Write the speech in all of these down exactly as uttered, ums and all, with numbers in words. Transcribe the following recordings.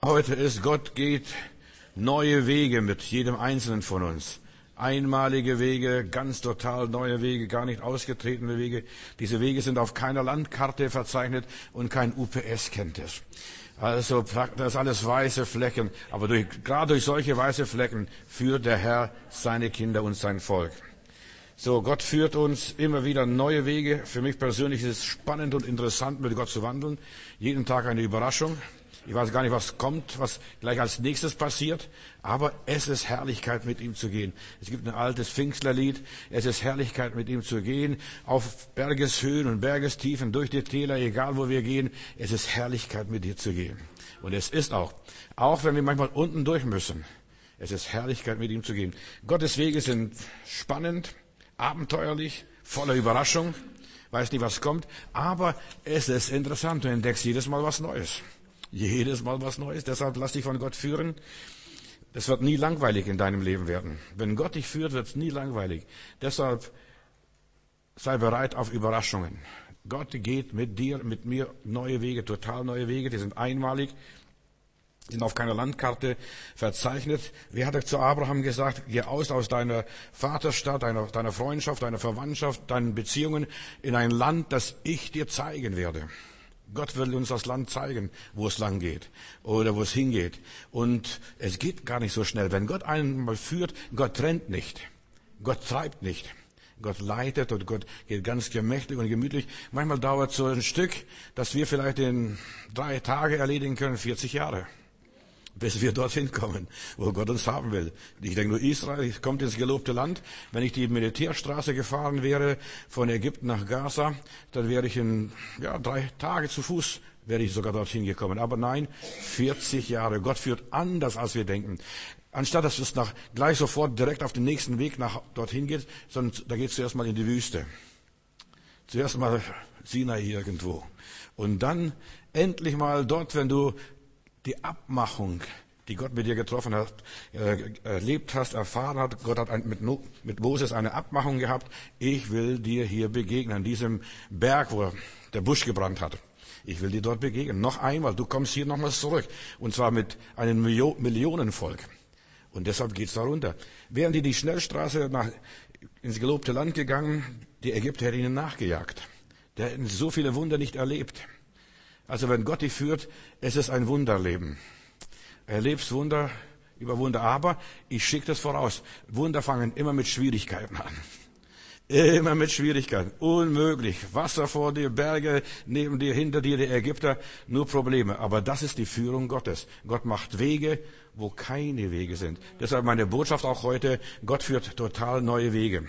heute ist, Gott geht neue Wege mit jedem Einzelnen von uns. Einmalige Wege, ganz total neue Wege, gar nicht ausgetretene Wege. Diese Wege sind auf keiner Landkarte verzeichnet und kein U P S kennt es. Also das ist alles weiße Flecken. Aber durch, gerade durch solche weiße Flecken führt der Herr seine Kinder und sein Volk. So, Gott führt uns immer wieder neue Wege. Für mich persönlich ist es spannend und interessant, mit Gott zu wandeln. Jeden Tag eine Überraschung. Ich weiß gar nicht, was kommt, was gleich als nächstes passiert. Aber es ist Herrlichkeit, mit ihm zu gehen. Es gibt ein altes Pfingstlerlied. Es ist Herrlichkeit, mit ihm zu gehen. Auf Bergeshöhen und Bergestiefen, durch die Täler, egal wo wir gehen. Es ist Herrlichkeit, mit dir zu gehen. Und es ist auch, auch wenn wir manchmal unten durch müssen. Es ist Herrlichkeit, mit ihm zu gehen. Gottes Wege sind spannend, abenteuerlich, voller Überraschung. Weiß nicht, was kommt. Aber es ist interessant. Du entdeckst jedes Mal was Neues. Jedes Mal was Neues. Deshalb lass dich von Gott führen. Es wird nie langweilig in deinem Leben werden. Wenn Gott dich führt, wird es nie langweilig. Deshalb sei bereit auf Überraschungen. Gott geht mit dir, mit mir neue Wege, total neue Wege. Die sind einmalig, sind auf keiner Landkarte verzeichnet. Wer hat zu Abraham gesagt, geh aus aus deiner Vaterstadt, deiner, deiner Freundschaft, deiner Verwandtschaft, deinen Beziehungen in ein Land, das ich dir zeigen werde. Gott will uns das Land zeigen, wo es lang geht oder wo es hingeht. Und es geht gar nicht so schnell. Wenn Gott einen mal führt, Gott trennt nicht. Gott treibt nicht. Gott leitet und Gott geht ganz gemächlich und gemütlich. Manchmal dauert so ein Stück, dass wir vielleicht in drei Tage erledigen können, vierzig Jahre. Bis wir dorthin kommen, wo Gott uns haben will. Ich denke nur, Israel kommt ins gelobte Land. Wenn ich die Militärstraße gefahren wäre, von Ägypten nach Gaza, dann wäre ich in ja, drei Tage zu Fuß, wäre ich sogar dorthin gekommen. Aber nein, vierzig Jahre. Gott führt anders, als wir denken. Anstatt dass es nach, gleich sofort direkt auf den nächsten Weg nach dorthin geht, sondern da geht es zuerst mal in die Wüste. Zuerst mal Sinai irgendwo. Und dann endlich mal dort, wenn du die Abmachung, die Gott mit dir getroffen hat, erlebt hast, erfahren hat. Gott hat mit, mit Moses eine Abmachung gehabt. Ich will dir hier begegnen, an diesem Berg, wo der Busch gebrannt hat. Ich will dir dort begegnen. Noch einmal, du kommst hier nochmals zurück. Und zwar mit einem Millionenvolk. Und deshalb geht's da runter. Wären die die Schnellstraße nach, ins gelobte Land gegangen, die Ägypter hätten ihnen nachgejagt. Die hätten so viele Wunder nicht erlebt. Also wenn Gott dich führt, es ist ein Wunderleben. Erlebst Wunder über Wunder. Aber ich schicke das voraus. Wunder fangen immer mit Schwierigkeiten an. Immer mit Schwierigkeiten. Unmöglich. Wasser vor dir, Berge neben dir, hinter dir, die Ägypter. Nur Probleme. Aber das ist die Führung Gottes. Gott macht Wege, wo keine Wege sind. Deshalb meine Botschaft auch heute. Gott führt total neue Wege.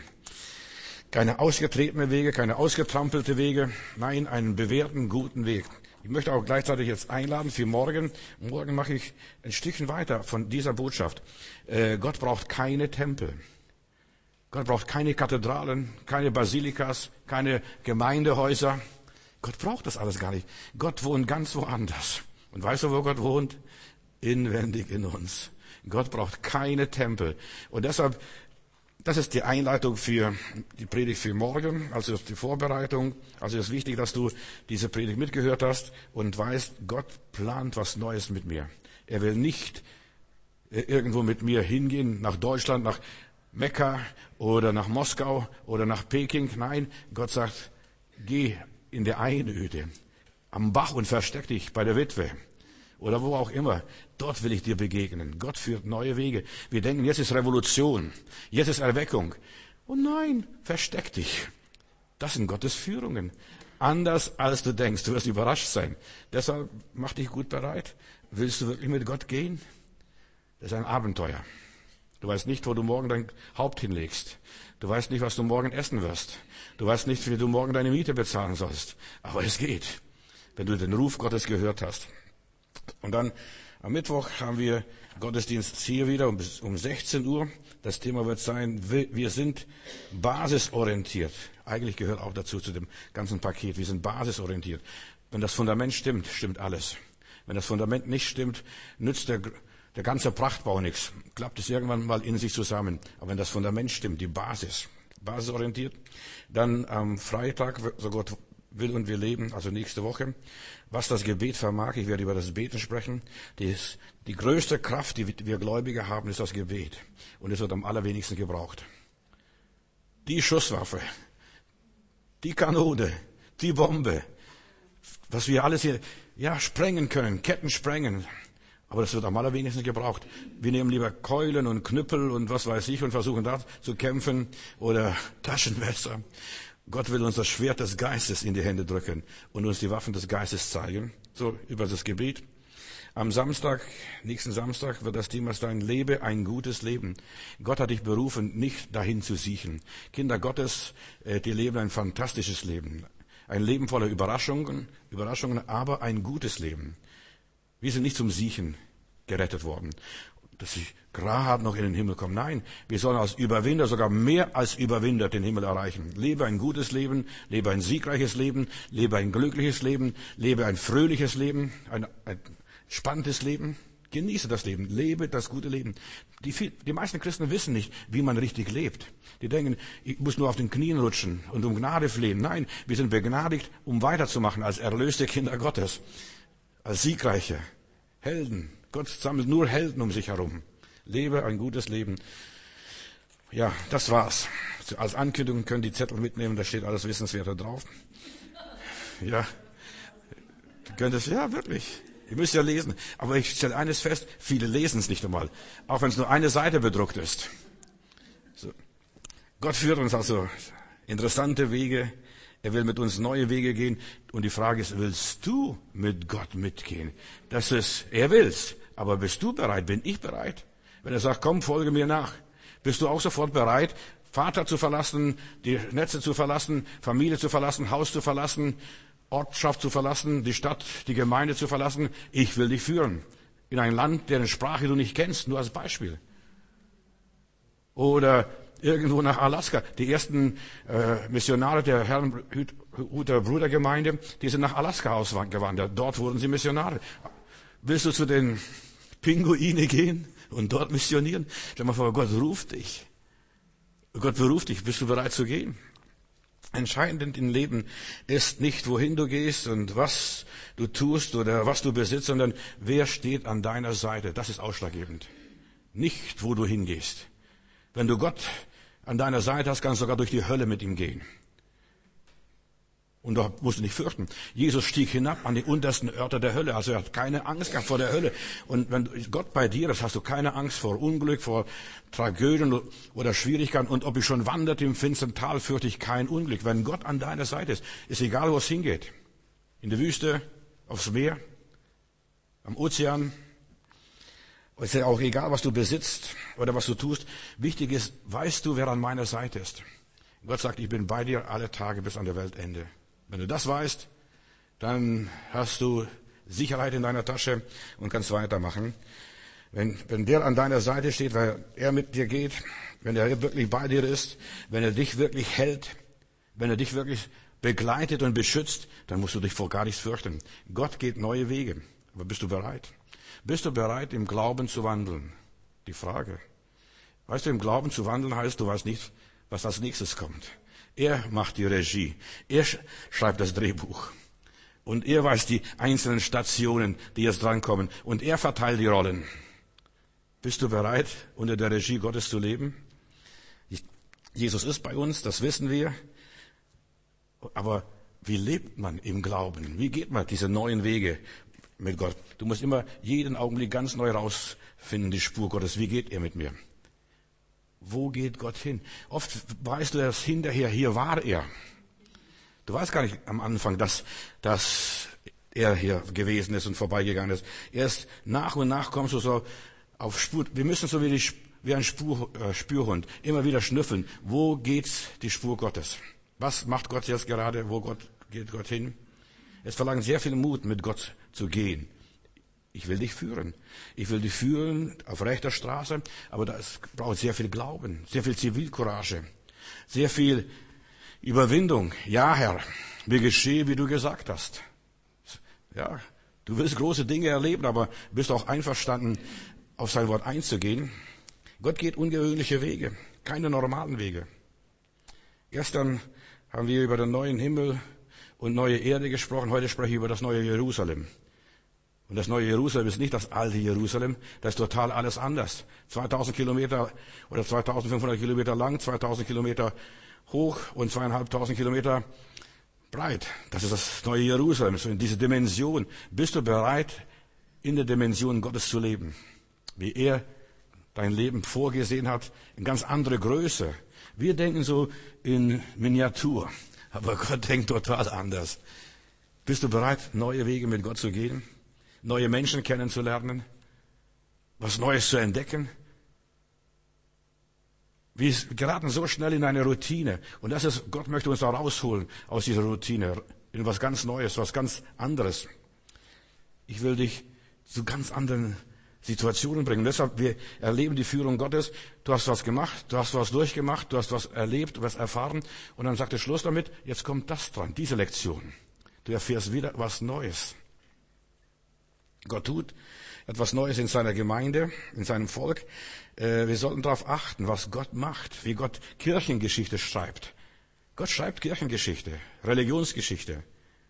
Keine ausgetretene Wege, keine ausgetrampelte Wege. Nein, einen bewährten, guten Weg. Ich möchte auch gleichzeitig jetzt einladen für morgen. Morgen mache ich ein Stückchen weiter von dieser Botschaft. Äh, Gott braucht keine Tempel. Gott braucht keine Kathedralen, keine Basilikas, keine Gemeindehäuser. Gott braucht das alles gar nicht. Gott wohnt ganz woanders. Und weißt du, wo Gott wohnt? Inwendig in uns. Gott braucht keine Tempel. Und deshalb, das ist die Einleitung für die Predigt für morgen, also die Vorbereitung. Also es ist wichtig, dass du diese Predigt mitgehört hast und weißt, Gott plant was Neues mit mir. Er will nicht irgendwo mit mir hingehen, nach Deutschland, nach Mekka oder nach Moskau oder nach Peking. Nein, Gott sagt, geh in die Einöde, am Bach und versteck dich bei der Witwe. Oder wo auch immer. Dort will ich dir begegnen. Gott führt neue Wege. Wir denken, jetzt ist Revolution. Jetzt ist Erweckung. Und nein, versteck dich. Das sind Gottes Führungen. Anders als du denkst. Du wirst überrascht sein. Deshalb mach dich gut bereit. Willst du wirklich mit Gott gehen? Das ist ein Abenteuer. Du weißt nicht, wo du morgen dein Haupt hinlegst. Du weißt nicht, was du morgen essen wirst. Du weißt nicht, wie du morgen deine Miete bezahlen sollst. Aber es geht, wenn du den Ruf Gottes gehört hast. Und dann am Mittwoch haben wir Gottesdienst hier wieder um, um sechzehn Uhr. Das Thema wird sein, wir sind basisorientiert. Eigentlich gehört auch dazu zu dem ganzen Paket. Wir sind basisorientiert. Wenn das Fundament stimmt, stimmt alles. Wenn das Fundament nicht stimmt, nützt der, der ganze Prachtbau nichts. Klappt es irgendwann mal in sich zusammen. Aber wenn das Fundament stimmt, die Basis, basisorientiert, dann am Freitag, so Gott will und wir leben, also nächste Woche. Was das Gebet vermag, ich werde über das Beten sprechen. Die, die größte Kraft, die wir Gläubige haben, ist das Gebet. Und es wird am allerwenigsten gebraucht. Die Schusswaffe, die Kanone, die Bombe, was wir alles hier, ja, sprengen können, Ketten sprengen. Aber das wird am allerwenigsten gebraucht. Wir nehmen lieber Keulen und Knüppel und was weiß ich und versuchen da zu kämpfen oder Taschenmesser. Gott will uns das Schwert des Geistes in die Hände drücken und uns die Waffen des Geistes zeigen. So, über das Gebet. Am Samstag, nächsten Samstag, wird das Thema sein, lebe ein gutes Leben. Gott hat dich berufen, nicht dahin zu siechen. Kinder Gottes, die leben ein fantastisches Leben. Ein Leben voller Überraschungen, Überraschungen, aber ein gutes Leben. Wir sind nicht zum Siechen gerettet worden, dass ich gerade noch in den Himmel komme. Nein, wir sollen als Überwinder, sogar mehr als Überwinder den Himmel erreichen. Lebe ein gutes Leben, lebe ein siegreiches Leben, lebe ein glückliches Leben, lebe ein fröhliches Leben, ein, ein spannendes Leben. Genieße das Leben, lebe das gute Leben. Die, die meisten Christen wissen nicht, wie man richtig lebt. Die denken, ich muss nur auf den Knien rutschen und um Gnade flehen. Nein, wir sind begnadigt, um weiterzumachen als erlöste Kinder Gottes. Als siegreiche Helden. Gott sammelt nur Helden um sich herum. Lebe ein gutes Leben. Ja, das war's. Als Ankündigung können die Zettel mitnehmen, da steht alles Wissenswerte drauf. Ja, ihr könnt es, ja, wirklich. Ihr müsst ja lesen. Aber ich stelle eines fest, viele lesen es nicht einmal. Auch wenn es nur eine Seite bedruckt ist. So. Gott führt uns also interessante Wege. Er will mit uns neue Wege gehen. Und die Frage ist, willst du mit Gott mitgehen? Das ist, er will's. Aber bist du bereit? Bin ich bereit? Wenn er sagt, komm, folge mir nach. Bist du auch sofort bereit, Vater zu verlassen, die Netze zu verlassen, Familie zu verlassen, Haus zu verlassen, Ortschaft zu verlassen, die Stadt, die Gemeinde zu verlassen? Ich will dich führen. In ein Land, deren Sprache du nicht kennst, nur als Beispiel. Oder irgendwo nach Alaska. Die ersten äh, Missionare der Herrnhuter Brudergemeinde, die sind nach Alaska ausgewandert. Dort wurden sie Missionare. Willst du zu den Pinguine gehen und dort missionieren? Stell dir mal vor, Gott ruft dich. Gott beruft dich. Bist du bereit zu gehen? Entscheidend im Leben ist nicht, wohin du gehst und was du tust oder was du besitzt, sondern wer steht an deiner Seite. Das ist ausschlaggebend. Nicht, wo du hingehst. Wenn du Gott an deiner Seite hast, kannst du sogar durch die Hölle mit ihm gehen. Und da musst du nicht fürchten. Jesus stieg hinab an die untersten Örter der Hölle. Also er hat keine Angst gehabt vor der Hölle. Und wenn Gott bei dir ist, hast du keine Angst vor Unglück, vor Tragödien oder Schwierigkeiten. Und ob ich schon wandert im finsteren Tal, fürchte ich kein Unglück. Wenn Gott an deiner Seite ist, ist egal, wo es hingeht. In der Wüste, aufs Meer, am Ozean. Es ist ja auch egal, was du besitzt oder was du tust. Wichtig ist, weißt du, wer an meiner Seite ist. Gott sagt, ich bin bei dir alle Tage bis an der Weltende. Wenn du das weißt, dann hast du Sicherheit in deiner Tasche und kannst weitermachen. Wenn, wenn der an deiner Seite steht, weil er mit dir geht, wenn er wirklich bei dir ist, wenn er dich wirklich hält, wenn er dich wirklich begleitet und beschützt, dann musst du dich vor gar nichts fürchten. Gott geht neue Wege. Aber bist du bereit? Bist du bereit, im Glauben zu wandeln? Die Frage. Weißt du, im Glauben zu wandeln heißt, du weißt nicht, was als nächstes kommt. Er macht die Regie. Er schreibt das Drehbuch. Und er weiß die einzelnen Stationen, die jetzt drankommen. Und er verteilt die Rollen. Bist du bereit, unter der Regie Gottes zu leben? Jesus ist bei uns, das wissen wir. Aber wie lebt man im Glauben? Wie geht man diese neuen Wege mit Gott? Du musst immer jeden Augenblick ganz neu rausfinden, die Spur Gottes. Wie geht er mit mir? Wo geht Gott hin? Oft weißt du erst hinterher, hier war er. Du weißt gar nicht am Anfang, dass, dass er hier gewesen ist und vorbeigegangen ist. Erst nach und nach kommst du so auf Spur. Wir müssen so wie, die, wie ein Spur, äh, Spürhund immer wieder schnüffeln. Wo geht die Spur Gottes? Was macht Gott jetzt gerade? Wo Gott, geht Gott hin? Es verlangt sehr viel Mut, mit Gott zu gehen. Ich will dich führen. Ich will dich führen auf rechter Straße, aber das braucht sehr viel Glauben, sehr viel Zivilcourage, sehr viel Überwindung. Ja, Herr, mir geschehe, wie du gesagt hast. Ja, du willst große Dinge erleben, aber bist auch einverstanden, auf sein Wort einzugehen. Gott geht ungewöhnliche Wege, keine normalen Wege. Gestern haben wir über den neuen Himmel und neue Erde gesprochen. Heute spreche ich über das neue Jerusalem. Und das neue Jerusalem ist nicht das alte Jerusalem, das ist total alles anders. zweitausend Kilometer oder zweitausendfünfhundert Kilometer lang, zweitausend Kilometer hoch und zweieinhalbtausend Kilometer breit. Das ist das neue Jerusalem, so in diese Dimension. Bist du bereit, in der Dimension Gottes zu leben? Wie er dein Leben vorgesehen hat, in ganz andere Größe. Wir denken so in Miniatur, aber Gott denkt total anders. Bist du bereit, neue Wege mit Gott zu gehen? Neue Menschen kennenzulernen, was Neues zu entdecken. Wir geraten so schnell in eine Routine. Und das ist, Gott möchte uns da rausholen aus dieser Routine, in was ganz Neues, was ganz anderes. Ich will dich zu ganz anderen Situationen bringen. Und deshalb, wir erleben die Führung Gottes. Du hast was gemacht, du hast was durchgemacht, du hast was erlebt, was erfahren. Und dann sagt er Schluss damit, jetzt kommt das dran, diese Lektion. Du erfährst wieder was Neues. Gott tut etwas Neues in seiner Gemeinde, in seinem Volk. Wir sollten darauf achten, was Gott macht, wie Gott Kirchengeschichte schreibt. Gott schreibt Kirchengeschichte, Religionsgeschichte.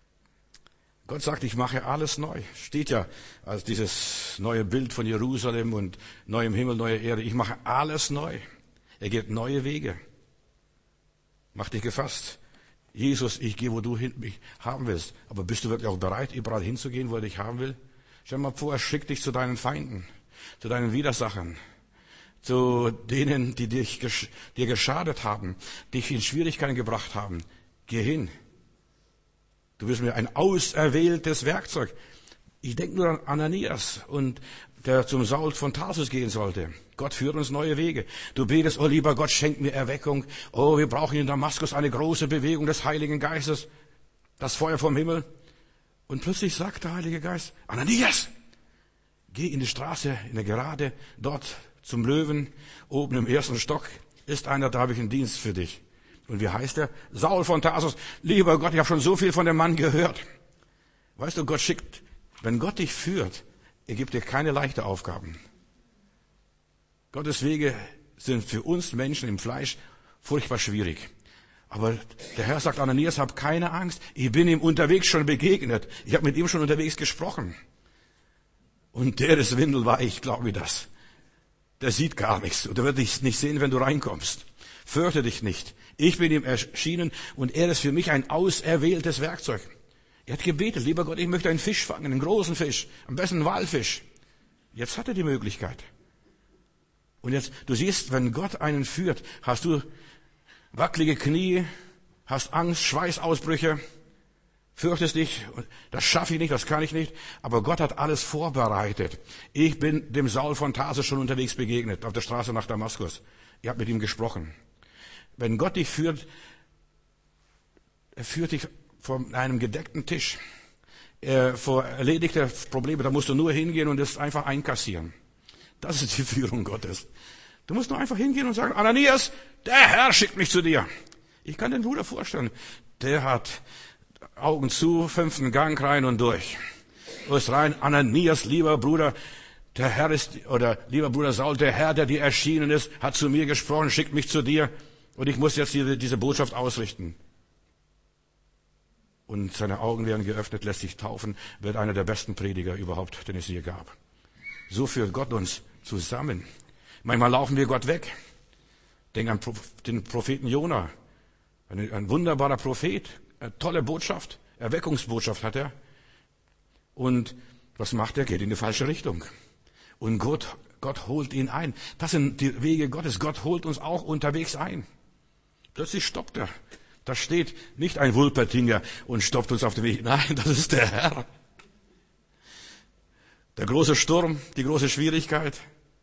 Gott sagt, ich mache alles neu. Steht ja als dieses neue Bild von Jerusalem und neuem Himmel, neue Erde. Ich mache alles neu. Er geht neue Wege. Mach dich gefasst. Jesus, ich gehe, wo du hin, mich haben willst. Aber bist du wirklich auch bereit, überall hinzugehen, wo er dich haben will? Stell dir mal vor, er schickt dich zu deinen Feinden, zu deinen Widersachern, zu denen, die dich, dir geschadet haben, dich in Schwierigkeiten gebracht haben. Geh hin. Du bist mir ein auserwähltes Werkzeug. Ich denke nur an Ananias, und der zum Saul von Tarsus gehen sollte. Gott führt uns neue Wege. Du betest, oh lieber Gott, schenk mir Erweckung. Oh, wir brauchen in Damaskus eine große Bewegung des Heiligen Geistes, das Feuer vom Himmel. Und plötzlich sagt der Heilige Geist, Ananias, geh in die Straße, in der Gerade, dort zum Löwen, oben im ersten Stock, ist einer, da habe ich einen Dienst für dich. Und wie heißt er? Saul von Tarsus. Lieber Gott, ich habe schon so viel von dem Mann gehört. Weißt du, Gott schickt, wenn Gott dich führt, er gibt dir keine leichten Aufgaben. Gottes Wege sind für uns Menschen im Fleisch furchtbar schwierig. Aber der Herr sagt, Ananias, hab keine Angst. Ich bin ihm unterwegs schon begegnet. Ich habe mit ihm schon unterwegs gesprochen. Und der ist windelweich, glaube ich das. Der sieht gar nichts. Und der wird dich nicht sehen, wenn du reinkommst. Fürchte dich nicht. Ich bin ihm erschienen und er ist für mich ein auserwähltes Werkzeug. Er hat gebetet, lieber Gott, ich möchte einen Fisch fangen, einen großen Fisch, am besten einen Walfisch. Jetzt hat er die Möglichkeit. Und jetzt, du siehst, wenn Gott einen führt, hast du wackelige Knie, hast Angst, Schweißausbrüche, fürchtest dich, das schaffe ich nicht, das kann ich nicht, aber Gott hat alles vorbereitet. Ich bin dem Saul von Tarsus schon unterwegs begegnet, auf der Straße nach Damaskus. Ich habe mit ihm gesprochen. Wenn Gott dich führt, er führt dich vor einem gedeckten Tisch, er vor erledigte Probleme, da musst du nur hingehen und es einfach einkassieren. Das ist die Führung Gottes. Du musst nur einfach hingehen und sagen, Ananias, der Herr schickt mich zu dir. Ich kann den Bruder vorstellen, der hat Augen zu, fünften Gang rein und durch. Du bist rein, Ananias, lieber Bruder, der Herr ist, oder lieber Bruder Saul, der Herr, der dir erschienen ist, hat zu mir gesprochen, schickt mich zu dir und ich muss jetzt diese, diese Botschaft ausrichten. Und seine Augen werden geöffnet, lässt sich taufen, wird einer der besten Prediger überhaupt, den es je gab. So führt Gott uns zusammen. Manchmal laufen wir Gott weg. Denk an den Propheten Jona. Ein, ein wunderbarer Prophet, eine tolle Botschaft, Erweckungsbotschaft hat er. Und was macht er? Geht in die falsche Richtung. Und Gott, Gott holt ihn ein. Das sind die Wege Gottes. Gott holt uns auch unterwegs ein. Plötzlich stoppt er. Da steht nicht ein Wulpertinger und stoppt uns auf dem Weg. Nein, das ist der Herr. Der große Sturm, die große Schwierigkeit.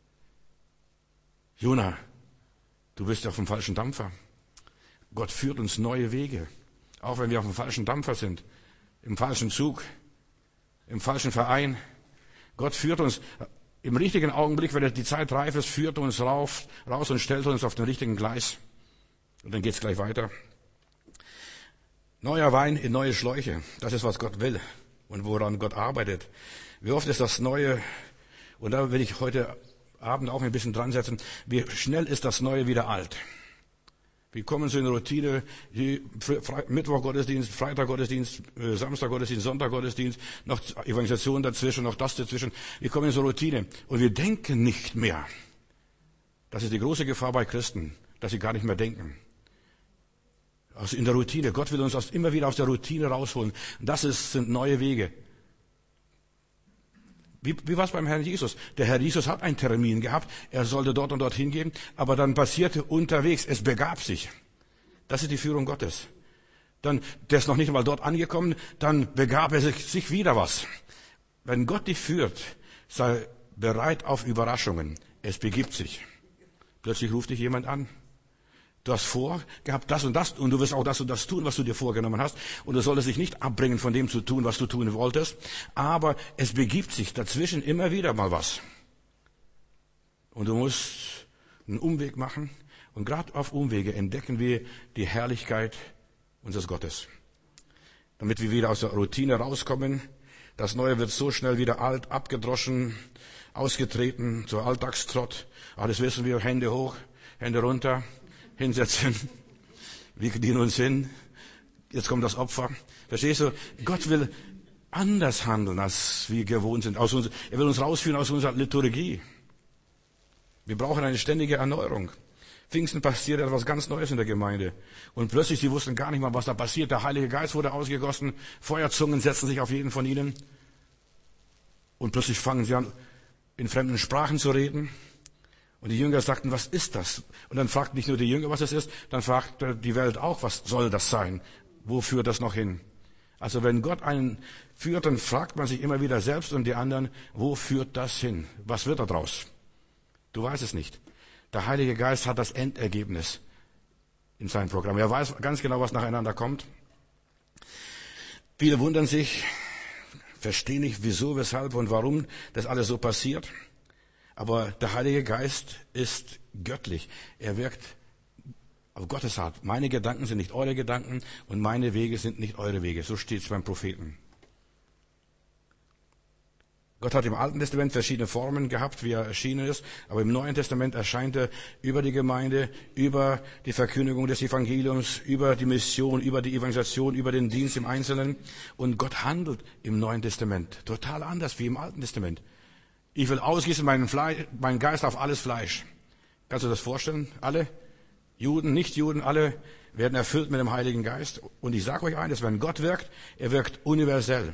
Jona, du bist auf dem falschen Dampfer. Gott führt uns neue Wege. Auch wenn wir auf dem falschen Dampfer sind, im falschen Zug, im falschen Verein. Gott führt uns im richtigen Augenblick, wenn die Zeit reif ist, führt uns rauf, raus und stellt uns auf den richtigen Gleis. Und dann geht's gleich weiter. Neuer Wein in neue Schläuche. Das ist, was Gott will und woran Gott arbeitet. Wie oft ist das Neue, und da will ich heute Abend auch ein bisschen dran setzen, wie schnell ist das Neue wieder alt. Wir kommen so in Routine, die Fre- Mittwoch Gottesdienst, Freitag Gottesdienst, äh, Samstag Gottesdienst, Sonntag Gottesdienst, noch Evangelisation dazwischen, noch das dazwischen. Wir kommen in so Routine und wir denken nicht mehr. Das ist die große Gefahr bei Christen, dass sie gar nicht mehr denken. Also in der Routine. Gott will uns aus, immer wieder aus der Routine rausholen. Das ist, sind neue Wege. Wie, wie war es beim Herrn Jesus? Der Herr Jesus hat einen Termin gehabt, er sollte dort und dort hingehen, aber dann passierte unterwegs, es begab sich. Das ist die Führung Gottes. Dann, der ist noch nicht einmal dort angekommen, dann begab er sich, sich wieder was. Wenn Gott dich führt, sei bereit auf Überraschungen. Es begibt sich. Plötzlich ruft dich jemand an. Du hast vorgehabt das und das und du wirst auch das und das tun, was du dir vorgenommen hast. Und du solltest dich nicht abbringen von dem zu tun, was du tun wolltest. Aber es begibt sich dazwischen immer wieder mal was. Und du musst einen Umweg machen. Und gerade auf Umwege entdecken wir die Herrlichkeit unseres Gottes. Damit wir wieder aus der Routine rauskommen. Das Neue wird so schnell wieder alt, abgedroschen, ausgetreten, zur Alltagstrott. Ah, das wissen wir, Hände hoch, Hände runter. Hinsetzen. Wir dienen uns hin. Jetzt kommt das Opfer. Verstehst du? Gott will anders handeln, als wir gewohnt sind. Aus uns, er will uns rausführen aus unserer Liturgie. Wir brauchen eine ständige Erneuerung. Pfingsten passiert etwas ganz Neues in der Gemeinde. Und plötzlich, sie wussten gar nicht mal, was da passiert. Der Heilige Geist wurde ausgegossen. Feuerzungen setzten sich auf jeden von ihnen. Und plötzlich fangen sie an, in fremden Sprachen zu reden. Und die Jünger sagten, was ist das? Und dann fragten nicht nur die Jünger, was es ist, dann fragte die Welt auch, was soll das sein? Wo führt das noch hin? Also wenn Gott einen führt, dann fragt man sich immer wieder selbst und die anderen, wo führt das hin? Was wird da draus? Du weißt es nicht. Der Heilige Geist hat das Endergebnis in seinem Programm. Er weiß ganz genau, was nacheinander kommt. Viele wundern sich, verstehen nicht, wieso, weshalb und warum das alles so passiert. Aber der Heilige Geist ist göttlich. Er wirkt auf Gottes Art. Meine Gedanken sind nicht eure Gedanken und meine Wege sind nicht eure Wege. So steht es beim Propheten. Gott hat im Alten Testament verschiedene Formen gehabt, wie er erschienen ist. Aber im Neuen Testament erscheint er über die Gemeinde, über die Verkündigung des Evangeliums, über die Mission, über die Evangelisation, über den Dienst im Einzelnen. Und Gott handelt im Neuen Testament total anders wie im Alten Testament. Ich will ausgießen meinen, Fleisch, meinen Geist auf alles Fleisch. Kannst du das vorstellen? Alle Juden, Nichtjuden, alle werden erfüllt mit dem Heiligen Geist. Und ich sage euch eines, wenn Gott wirkt, er wirkt universell.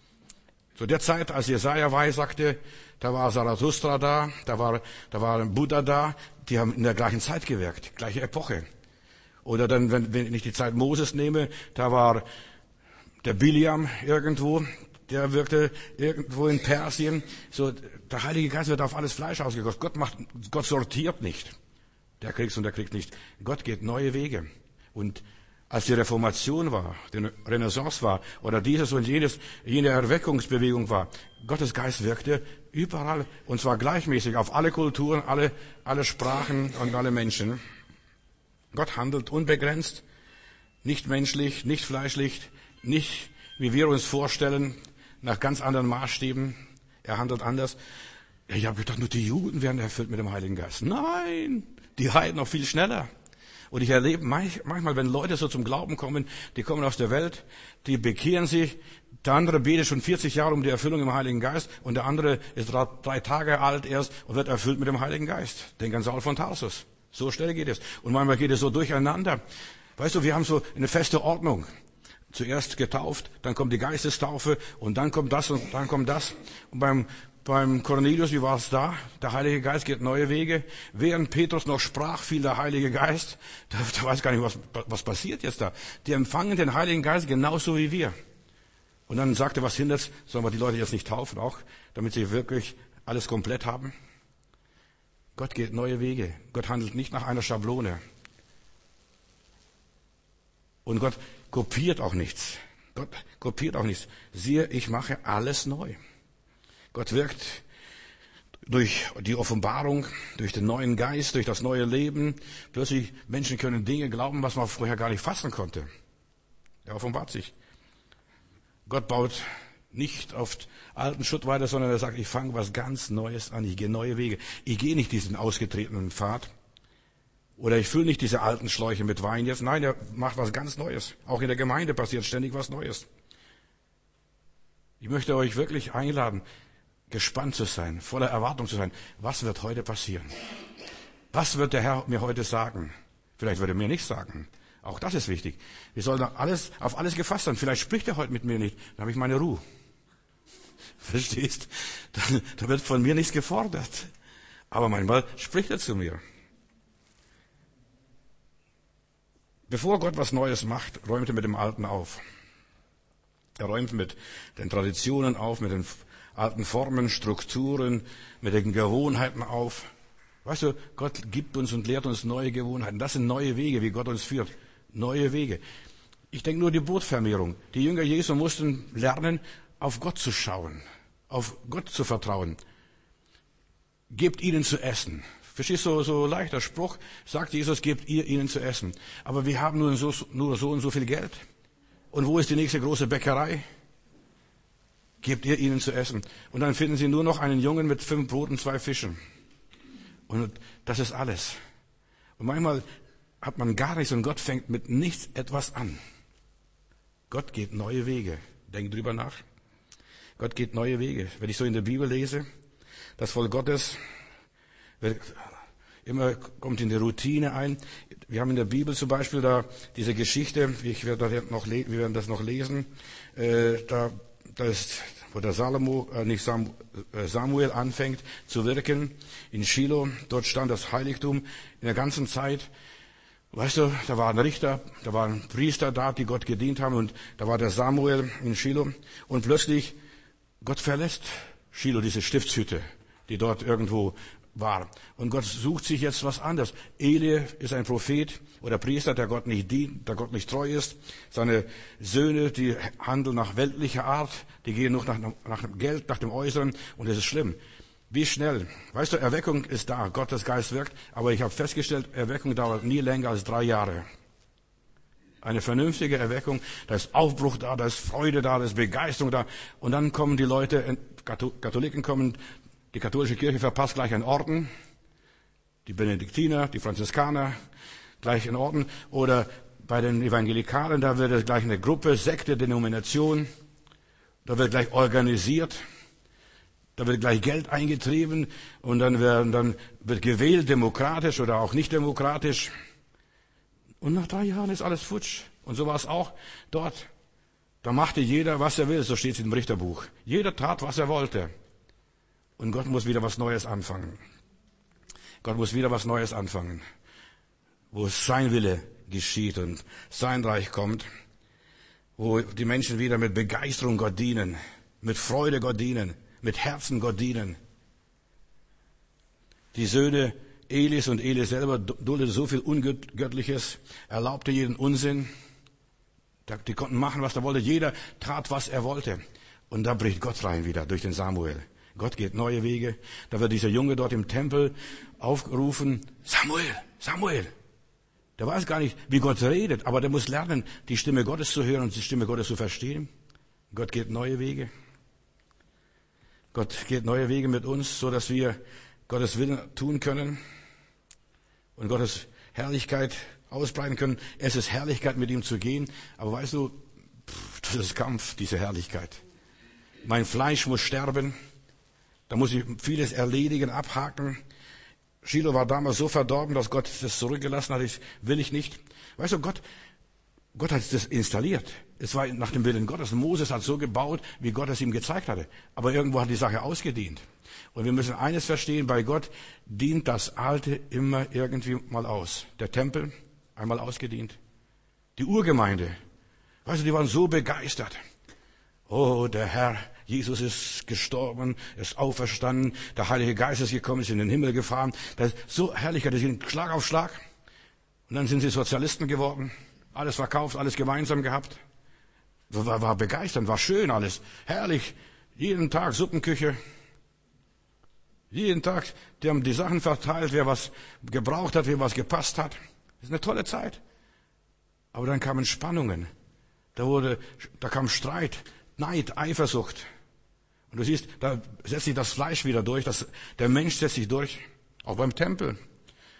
Zu der Zeit, als Jesaja weissagte, da war Zarathustra da, da war, da war Buddha da, die haben in der gleichen Zeit gewirkt, gleiche Epoche. Oder dann, wenn, wenn ich die Zeit Moses nehme, da war der Biliam irgendwo, der wirkte irgendwo in Persien. So, der Heilige Geist wird auf alles Fleisch ausgegossen. Gott macht, Gott sortiert nicht. Der kriegt's und der kriegt nicht. Gott geht neue Wege. Und als die Reformation war, die Renaissance war, oder dieses und jenes, jene Erweckungsbewegung war, Gottes Geist wirkte überall, und zwar gleichmäßig, auf alle Kulturen, alle, alle Sprachen und alle Menschen. Gott handelt unbegrenzt, nicht menschlich, nicht fleischlich, nicht, wie wir uns vorstellen, nach ganz anderen Maßstäben. Er handelt anders. Ich habe gedacht, nur die Juden werden erfüllt mit dem Heiligen Geist. Nein, die Heiden noch viel schneller. Und ich erlebe manchmal, wenn Leute so zum Glauben kommen, die kommen aus der Welt, die bekehren sich, der andere betet schon vierzig Jahre um die Erfüllung im Heiligen Geist und der andere ist drei Tage alt erst und wird erfüllt mit dem Heiligen Geist. Denk an Saul von Tarsus. So schnell geht es. Und manchmal geht es so durcheinander. Weißt du, wir haben so eine feste Ordnung. Zuerst getauft, dann kommt die Geistestaufe und dann kommt das und dann kommt das. Und beim, beim Cornelius, wie war es da? Der Heilige Geist geht neue Wege. Während Petrus noch sprach, fiel der Heilige Geist. Der, der weiß gar nicht, was, was passiert jetzt da. Die empfangen den Heiligen Geist genauso wie wir. Und dann sagte, was hindert, sollen wir die Leute jetzt nicht taufen auch, damit sie wirklich alles komplett haben? Gott geht neue Wege. Gott handelt nicht nach einer Schablone. Und Gott kopiert auch nichts. Gott kopiert auch nichts. Siehe, ich mache alles neu. Gott wirkt durch die Offenbarung, durch den neuen Geist, durch das neue Leben. Plötzlich Menschen können Dinge glauben, was man vorher gar nicht fassen konnte. Er offenbart sich. Gott baut nicht auf alten Schutt weiter, sondern er sagt, ich fange was ganz Neues an. Ich gehe neue Wege. Ich gehe nicht diesen ausgetretenen Pfad. Oder ich fülle nicht diese alten Schläuche mit Wein jetzt. Nein, er macht was ganz Neues. Auch in der Gemeinde passiert ständig was Neues. Ich möchte euch wirklich einladen, gespannt zu sein, voller Erwartung zu sein. Was wird heute passieren? Was wird der Herr mir heute sagen? Vielleicht wird er mir nichts sagen. Auch das ist wichtig. Wir sollen alles, auf alles gefasst sein. Vielleicht spricht er heute mit mir nicht. Dann habe ich meine Ruhe. Verstehst? Da, da wird von mir nichts gefordert. Aber manchmal spricht er zu mir. Bevor Gott was Neues macht, räumt er mit dem Alten auf. Er räumt mit den Traditionen auf, mit den alten Formen, Strukturen, mit den Gewohnheiten auf. Weißt du, Gott gibt uns und lehrt uns neue Gewohnheiten. Das sind neue Wege, wie Gott uns führt. Neue Wege. Ich denke nur die Brotvermehrung. Die Jünger Jesu mussten lernen, auf Gott zu schauen, auf Gott zu vertrauen. Gebt ihnen zu essen. Verstehst du, so leichter Spruch, sagt Jesus, gebt ihr ihnen zu essen. Aber wir haben nur so, nur so und so viel Geld. Und wo ist die nächste große Bäckerei? Gebt ihr ihnen zu essen. Und dann finden sie nur noch einen Jungen mit fünf Broten und zwei Fischen. Und das ist alles. Und manchmal hat man gar nichts und Gott fängt mit nichts etwas an. Gott geht neue Wege. Denk drüber nach. Gott geht neue Wege. Wenn ich so in der Bibel lese, das Volk Gottes wird immer kommt in die Routine ein. Wir haben in der Bibel zum Beispiel da diese Geschichte, ich werde das noch, wir werden das noch lesen, äh, da, da ist, wo der Salomo, äh, nicht Sam, äh, Samuel anfängt zu wirken in Shiloh. Dort stand das Heiligtum in der ganzen Zeit. Weißt du, da waren Richter, da waren Priester da, die Gott gedient haben, und da war der Samuel in Shiloh, und plötzlich Gott verlässt Shiloh, diese Stiftshütte, die dort irgendwo war. Und Gott sucht sich jetzt was anderes. Eli ist ein Prophet oder Priester, der Gott nicht dient, der Gott nicht treu ist. Seine Söhne, die handeln nach weltlicher Art, die gehen noch nach, nach dem Geld, nach dem Äußeren, und es ist schlimm. Wie schnell? Weißt du, Erweckung ist da, Gottes Geist wirkt, aber ich habe festgestellt, Erweckung dauert nie länger als drei Jahre. Eine vernünftige Erweckung, da ist Aufbruch da, da ist Freude da, da ist Begeisterung da, und dann kommen die Leute, Katholiken kommen, die katholische Kirche verpasst gleich einen Orden, die Benediktiner, die Franziskaner gleich einen Orden, oder bei den Evangelikalen, da wird es gleich eine Gruppe, Sekte, Denomination, da wird gleich organisiert, da wird gleich Geld eingetrieben, und dann, werden, dann wird gewählt, demokratisch oder auch nicht demokratisch, und nach drei Jahren ist alles futsch. Und so war es auch dort. Da machte jeder, was er will, so steht es im Richterbuch. Jeder tat, was er wollte. Und Gott muss wieder was Neues anfangen. Gott muss wieder was Neues anfangen, wo sein Wille geschieht und sein Reich kommt, wo die Menschen wieder mit Begeisterung Gott dienen, mit Freude Gott dienen, mit Herzen Gott dienen. Die Söhne Elis und Eli selber duldete so viel Ungöttliches, erlaubte jeden Unsinn. Die konnten machen, was er wollte. Jeder tat, was er wollte. Und da bricht Gott rein wieder durch den Samuel. Gott geht neue Wege. Da wird dieser Junge dort im Tempel aufgerufen. Samuel, Samuel. Der weiß gar nicht, wie Gott redet, aber der muss lernen, die Stimme Gottes zu hören und die Stimme Gottes zu verstehen. Gott geht neue Wege. Gott geht neue Wege mit uns, so dass wir Gottes Willen tun können und Gottes Herrlichkeit ausbreiten können. Es ist Herrlichkeit, mit ihm zu gehen. Aber weißt du, pff, das ist Kampf, diese Herrlichkeit. Mein Fleisch muss sterben. Da muss ich vieles erledigen, abhaken. Shiloh war damals so verdorben, dass Gott das zurückgelassen hat. Ich will ich nicht. Weißt du, Gott, Gott hat das installiert. Es war nach dem Willen Gottes. Moses hat so gebaut, wie Gott es ihm gezeigt hatte. Aber irgendwo hat die Sache ausgedient. Und wir müssen eines verstehen, bei Gott dient das Alte immer irgendwie mal aus. Der Tempel, einmal ausgedient. Die Urgemeinde, weißt du, die waren so begeistert. Oh, der Herr Jesus ist gestorben, ist auferstanden, der Heilige Geist ist gekommen, ist in den Himmel gefahren. Das ist so herrlich, das ist Schlag auf Schlag. Und dann sind sie Sozialisten geworden, alles verkauft, alles gemeinsam gehabt. War, war begeisternd, war schön alles, herrlich. Jeden Tag Suppenküche. Jeden Tag, die haben die Sachen verteilt, wer was gebraucht hat, wer was gepasst hat. Das ist eine tolle Zeit. Aber dann kamen Spannungen. Da wurde, da kam Streit, Neid, Eifersucht. Und du siehst, da setzt sich das Fleisch wieder durch, das, der Mensch setzt sich durch, auch beim Tempel.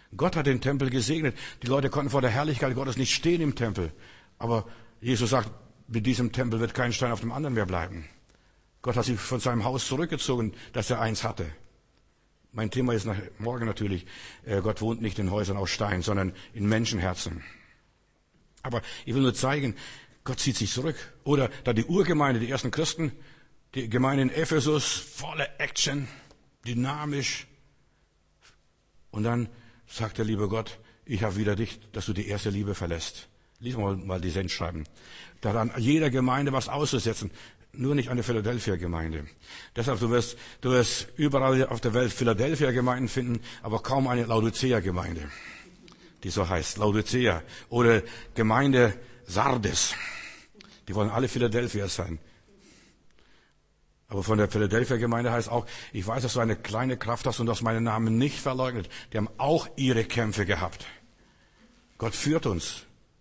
Gott hat den Tempel gesegnet. Die Leute konnten vor der Herrlichkeit Gottes nicht stehen im Tempel. Aber Jesus sagt, mit diesem Tempel wird kein Stein auf dem anderen mehr bleiben. Gott hat sich von seinem Haus zurückgezogen, dass er eins hatte. Mein Thema ist nach, morgen natürlich, äh, Gott wohnt nicht in Häusern aus Stein, sondern in Menschenherzen. Aber ich will nur zeigen, Gott zieht sich zurück. Oder da die Urgemeinde, die ersten Christen, die Gemeinde in Ephesus, volle Action, dynamisch. Und dann sagt der liebe Gott, ich habe wieder dich, dass du die erste Liebe verlässt. Lies mal, mal die Sendschreiben. Da dann jeder Gemeinde was auszusetzen, nur nicht an der Philadelphia-Gemeinde. Deshalb, du wirst, du wirst überall auf der Welt Philadelphia-Gemeinden finden, aber kaum eine Laodicea-Gemeinde, die so heißt, Laodicea. Oder Gemeinde Sardes. Die wollen alle Philadelphia sein. Aber von der Philadelphia-Gemeinde heißt auch, ich weiß, dass du eine kleine Kraft hast und dass meinen Namen nicht verleugnet. Die haben auch ihre Kämpfe gehabt. Gott führt uns.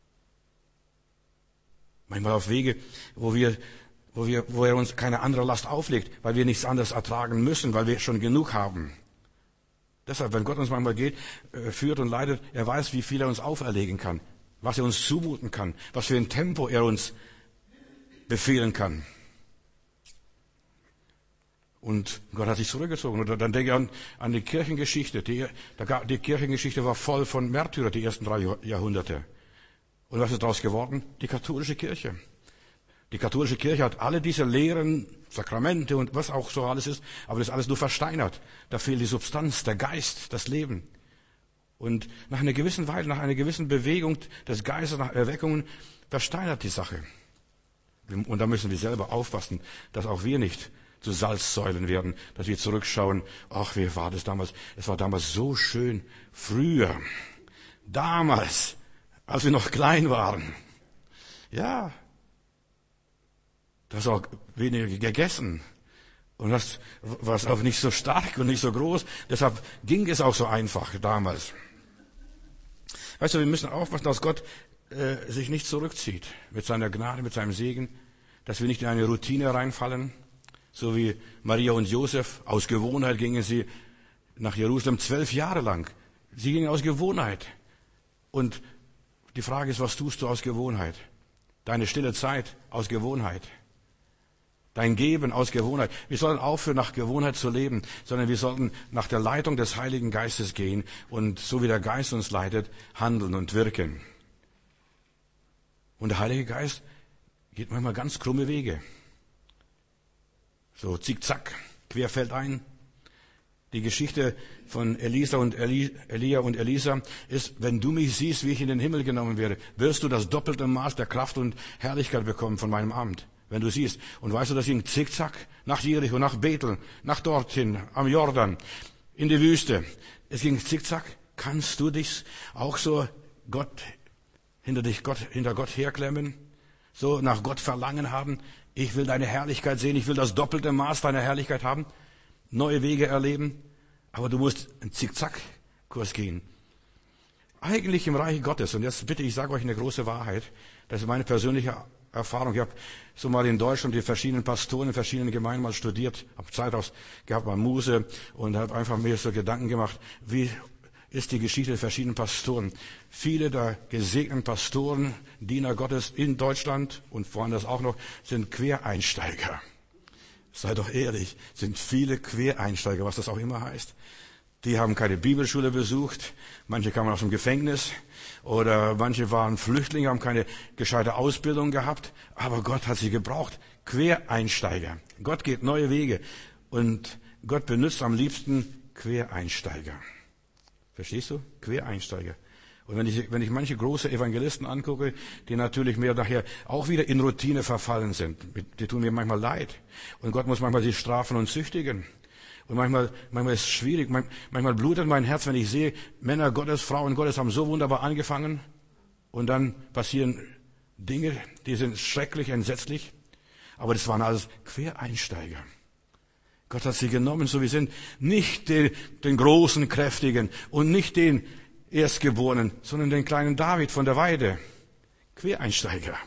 Manchmal auf Wege, wo wir, wo wir, wo er uns keine andere Last auflegt, weil wir nichts anderes ertragen müssen, weil wir schon genug haben. Deshalb, wenn Gott uns manchmal geht, führt und leitet, er weiß, wie viel er uns auferlegen kann, was er uns zumuten kann, was für ein Tempo er uns befehlen kann. Und Gott hat sich zurückgezogen. Und dann denke ich an, an die Kirchengeschichte. Die, die Kirchengeschichte war voll von Märtyrern, die ersten drei Jahrhunderte. Und was ist daraus geworden? Die katholische Kirche. Die katholische Kirche hat alle diese Lehren, Sakramente und was auch so alles ist, aber das ist alles nur versteinert. Da fehlt die Substanz, der Geist, das Leben. Und nach einer gewissen Weile, nach einer gewissen Bewegung des Geistes, nach Erweckungen, versteinert die Sache. Und da müssen wir selber aufpassen, dass auch wir nicht zu Salzsäulen werden, dass wir zurückschauen, ach, wie war das damals? Es war damals so schön, früher, damals, als wir noch klein waren. Ja, du hast auch weniger gegessen und hast, warst auch nicht so stark und nicht so groß. Deshalb ging es auch so einfach damals. Weißt du, wir müssen aufpassen, dass Gott äh, sich nicht zurückzieht mit seiner Gnade, mit seinem Segen, dass wir nicht in eine Routine reinfallen. So wie Maria und Josef, aus Gewohnheit gingen sie nach Jerusalem zwölf Jahre lang. Sie gingen aus Gewohnheit. Und die Frage ist, was tust du aus Gewohnheit? Deine stille Zeit aus Gewohnheit. Dein Geben aus Gewohnheit. Wir sollten aufhören, nach Gewohnheit zu leben, sondern wir sollten nach der Leitung des Heiligen Geistes gehen und so wie der Geist uns leitet, handeln und wirken. Und der Heilige Geist geht manchmal ganz krumme Wege. So zickzack, querfeldein. Die Geschichte von Elisa und Eli, Elia und Elisa ist, wenn du mich siehst, wie ich in den Himmel genommen werde, wirst du das doppelte Maß der Kraft und Herrlichkeit bekommen von meinem Amt. Wenn du siehst. Und weißt du, das ging zickzack nach Jericho, nach Bethel, nach dorthin, am Jordan, in die Wüste. Es ging zickzack. Kannst du dich auch so Gott, hinter dich Gott, hinter Gott herklemmen? So nach Gott verlangen haben? Ich will deine Herrlichkeit sehen, ich will das doppelte Maß deiner Herrlichkeit haben, neue Wege erleben, aber du musst einen Zickzack-Kurs gehen. Eigentlich im Reich Gottes, und jetzt bitte, ich sage euch eine große Wahrheit, das ist meine persönliche Erfahrung. Ich habe so mal in Deutschland die verschiedenen Pastoren in verschiedenen Gemeinden mal studiert, habe Zeit aus, gehabt mal Muse und habe einfach mir so Gedanken gemacht, wie ist die Geschichte der verschiedenen Pastoren. Viele der gesegneten Pastoren, Diener Gottes in Deutschland und woanders auch noch, sind Quereinsteiger. Sei doch ehrlich, sind viele Quereinsteiger, was das auch immer heißt. Die haben keine Bibelschule besucht, manche kamen aus dem Gefängnis oder manche waren Flüchtlinge, haben keine gescheite Ausbildung gehabt, aber Gott hat sie gebraucht. Quereinsteiger. Gott geht neue Wege und Gott benutzt am liebsten Quereinsteiger. Verstehst du? Quereinsteiger. Und wenn ich, wenn ich manche große Evangelisten angucke, die natürlich mehr nachher auch wieder in Routine verfallen sind, die tun mir manchmal leid. Und Gott muss manchmal sie strafen und züchtigen. Und manchmal, manchmal ist es schwierig, manchmal blutet mein Herz, wenn ich sehe, Männer Gottes, Frauen Gottes haben so wunderbar angefangen und dann passieren Dinge, die sind schrecklich, entsetzlich. Aber das waren alles Quereinsteiger. Gott hat sie genommen, so wie sie sind. Nicht den, den großen, kräftigen und nicht den Erstgeborenen, sondern den kleinen David von der Weide. Quereinsteiger.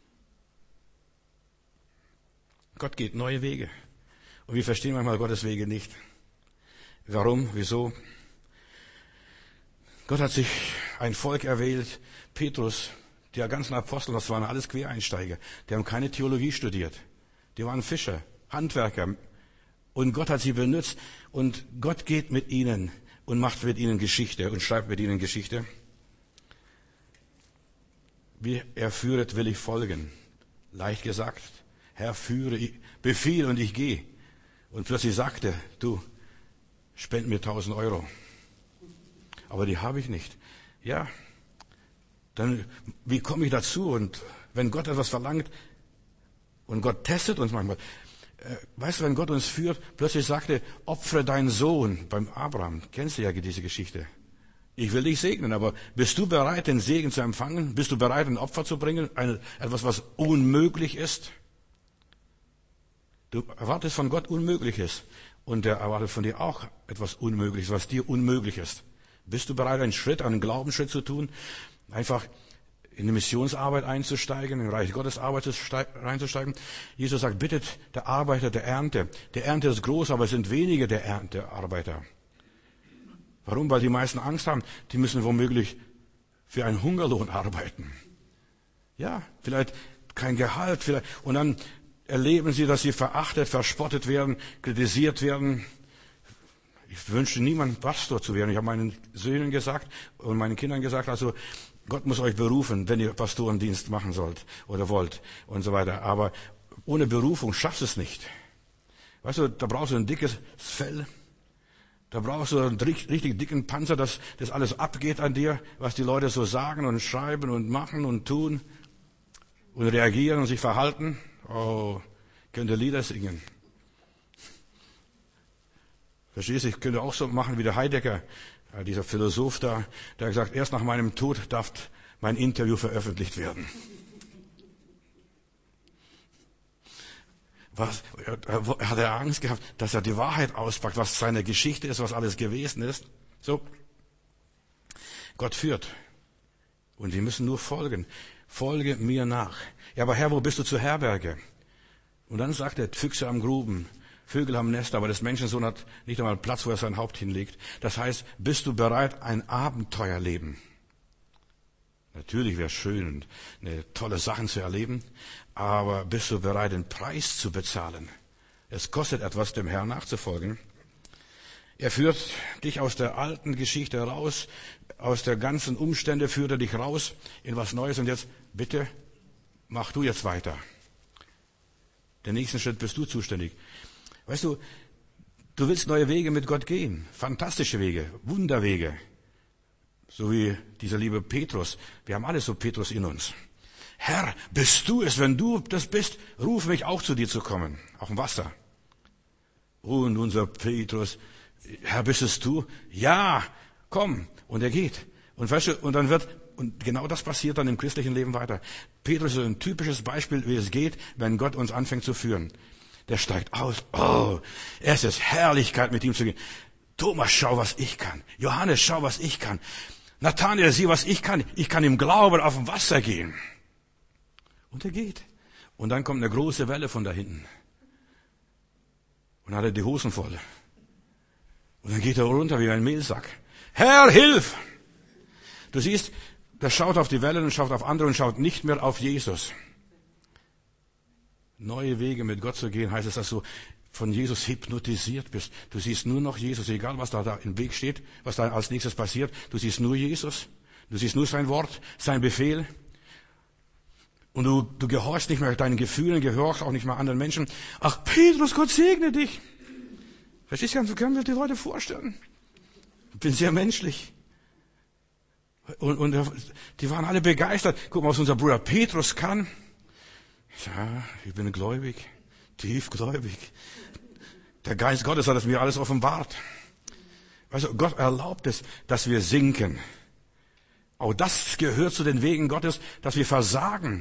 Gott geht neue Wege. Und wir verstehen manchmal Gottes Wege nicht. Warum? Wieso? Gott hat sich ein Volk erwählt, Petrus, die ganzen Apostel, das waren alles Quereinsteiger. Die haben keine Theologie studiert. Die waren Fischer, Handwerker. Und Gott hat sie benutzt. Und Gott geht mit ihnen und macht mit ihnen Geschichte und schreibt mit ihnen Geschichte. Wie er führet, will ich folgen. Leicht gesagt. Herr, führe, befiehl und ich gehe. Und plötzlich sagte, du, spend mir tausend Euro. Aber die habe ich nicht. Ja, dann, wie komme ich dazu? Und wenn Gott etwas verlangt, und Gott testet uns manchmal, äh, weißt du, wenn Gott uns führt, plötzlich sagte, opfere deinen Sohn beim Abraham. Kennst du ja diese Geschichte. Ich will dich segnen, aber bist du bereit, den Segen zu empfangen? Bist du bereit, ein Opfer zu bringen? Ein, etwas, was unmöglich ist? Du erwartest von Gott Unmögliches. Und er erwartet von dir auch etwas Unmögliches, was dir unmöglich ist. Bist du bereit, einen Schritt, einen Glaubensschritt zu tun? Einfach in die Missionsarbeit einzusteigen, in den Reich Gottes Arbeit reinzusteigen. Jesus sagt, bittet der Arbeiter der Ernte. Die Ernte ist groß, aber es sind wenige der Erntearbeiter. Warum? Weil die meisten Angst haben, die müssen womöglich für einen Hungerlohn arbeiten. Ja, vielleicht kein Gehalt, vielleicht, und dann erleben sie, dass sie verachtet, verspottet werden, kritisiert werden. Ich wünsche niemandem Pastor zu werden. Ich habe meinen Söhnen gesagt und meinen Kindern gesagt, also Gott muss euch berufen, wenn ihr Pastorendienst machen sollt oder wollt und so weiter. Aber ohne Berufung schaffst du es nicht. Weißt du, da brauchst du ein dickes Fell. Da brauchst du einen richtig dicken Panzer, dass das alles abgeht an dir, was die Leute so sagen und schreiben und machen und tun und reagieren und sich verhalten. Oh, könnt ihr Lieder singen. Verstehst du, ich könnte auch so machen wie der Heidegger, dieser Philosoph da, der hat gesagt, erst nach meinem Tod darf mein Interview veröffentlicht werden. Was, er hat er Angst gehabt, dass er die Wahrheit auspackt, was seine Geschichte ist, was alles gewesen ist. So, Gott führt. Und wir müssen nur folgen. Folge mir nach. Ja, aber Herr, wo bist du zur Herberge? Und dann sagt er, Füchse am Gruben, Vögel haben Nester, aber das Menschensohn hat nicht einmal Platz, wo er sein Haupt hinlegt. Das heißt, bist du bereit, ein Abenteuerleben? Natürlich wäre es schön und eine tolle Sachen zu erleben, aber bist du bereit, den Preis zu bezahlen? Es kostet etwas, dem Herrn nachzufolgen. Er führt dich aus der alten Geschichte raus, aus der ganzen Umstände führt er dich raus in was Neues. Und jetzt, bitte, mach du jetzt weiter. Den nächsten Schritt bist du zuständig. Weißt du, du willst neue Wege mit Gott gehen. Fantastische Wege, Wunderwege. So wie dieser liebe Petrus. Wir haben alle so Petrus in uns. Herr, bist du es? Wenn du das bist, ruf mich auch zu dir zu kommen. Auf dem Wasser. Und unser Petrus, Herr, bist es du? Ja, komm. Und er geht. Und weißt du, und dann wird, und genau das passiert dann im christlichen Leben weiter. Petrus ist ein typisches Beispiel, wie es geht, wenn Gott uns anfängt zu führen. Der steigt aus. Oh, es ist Herrlichkeit, mit ihm zu gehen. Thomas, schau, was ich kann. Johannes, schau, was ich kann. Nathanael, sieh, was ich kann. Ich kann im Glauben auf dem Wasser gehen. Und er geht. Und dann kommt eine große Welle von da hinten. Und hat er die Hosen voll. Und dann geht er runter wie ein Mehlsack. Herr, hilf! Du siehst, der schaut auf die Wellen und schaut auf andere und schaut nicht mehr auf Jesus. Neue Wege mit Gott zu gehen, heißt es, dass du von Jesus hypnotisiert bist. Du siehst nur noch Jesus, egal was da, da im Weg steht, was da als nächstes passiert. Du siehst nur Jesus. Du siehst nur sein Wort, sein Befehl. Und du, du gehorchst nicht mehr deinen Gefühlen, gehorchst auch nicht mehr anderen Menschen. Ach, Petrus, Gott segne dich. Verstehst du, können wir die Leute vorstellen? Ich bin sehr menschlich. Und, und die waren alle begeistert. Guck mal, was unser Bruder Petrus kann. Ja, ich bin gläubig, tiefgläubig. Der Geist Gottes hat es mir alles offenbart. Also Gott erlaubt es, dass wir sinken. Auch das gehört zu den Wegen Gottes, dass wir versagen.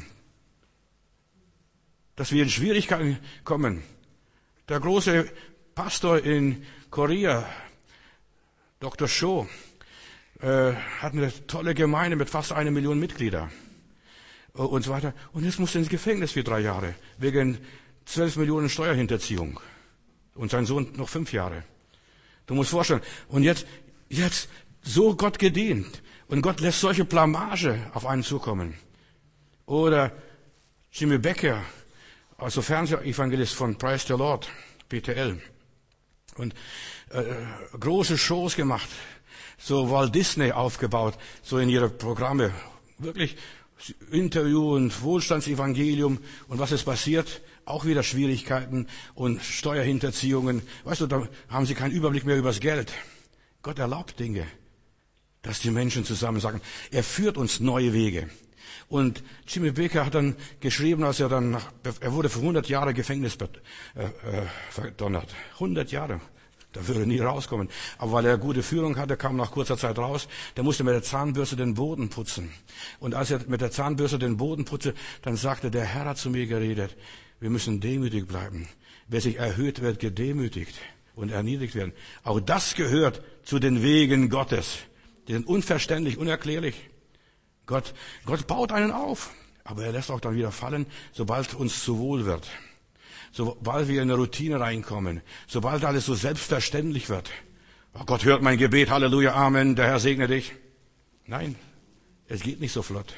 Dass wir in Schwierigkeiten kommen. Der große Pastor in Korea, Doktor Cho, äh, hat eine tolle Gemeinde mit fast einer Million Mitglieder. Und so weiter. Und jetzt muss er ins Gefängnis für drei Jahre. Wegen zwölf Millionen Steuerhinterziehung. Und sein Sohn noch fünf Jahre. Du musst vorstellen. Und jetzt, jetzt so Gott gedient. Und Gott lässt solche Blamage auf einen zukommen. Oder Jimmy Becker, also Fernsehevangelist von Praise the Lord, P T L. Und äh, große Shows gemacht, so Walt Disney aufgebaut, so in ihre Programme. Wirklich Interview und Wohlstandsevangelium. Und was ist passiert? Auch wieder Schwierigkeiten und Steuerhinterziehungen. Weißt du, da haben sie keinen Überblick mehr übers Geld. Gott erlaubt Dinge, dass die Menschen zusammen sagen, er führt uns neue Wege. Und Jimmy Baker hat dann geschrieben, als er dann, nach, er wurde für hundert Jahre Gefängnis äh, äh, verdonnert. hundert Jahre. Da würde nie rauskommen. Aber weil er gute Führung hatte, kam nach kurzer Zeit raus. Der musste mit der Zahnbürste den Boden putzen. Und als er mit der Zahnbürste den Boden putzte, dann sagte, der Herr hat zu mir geredet, wir müssen demütig bleiben. Wer sich erhöht, wird gedemütigt und erniedrigt werden. Auch das gehört zu den Wegen Gottes. Die sind unverständlich, unerklärlich. Gott, Gott baut einen auf, aber er lässt auch dann wieder fallen, sobald uns zu wohl wird. Sobald wir in eine Routine reinkommen, sobald alles so selbstverständlich wird. Oh, Gott hört mein Gebet, Halleluja, Amen, der Herr segne dich. Nein, es geht nicht so flott.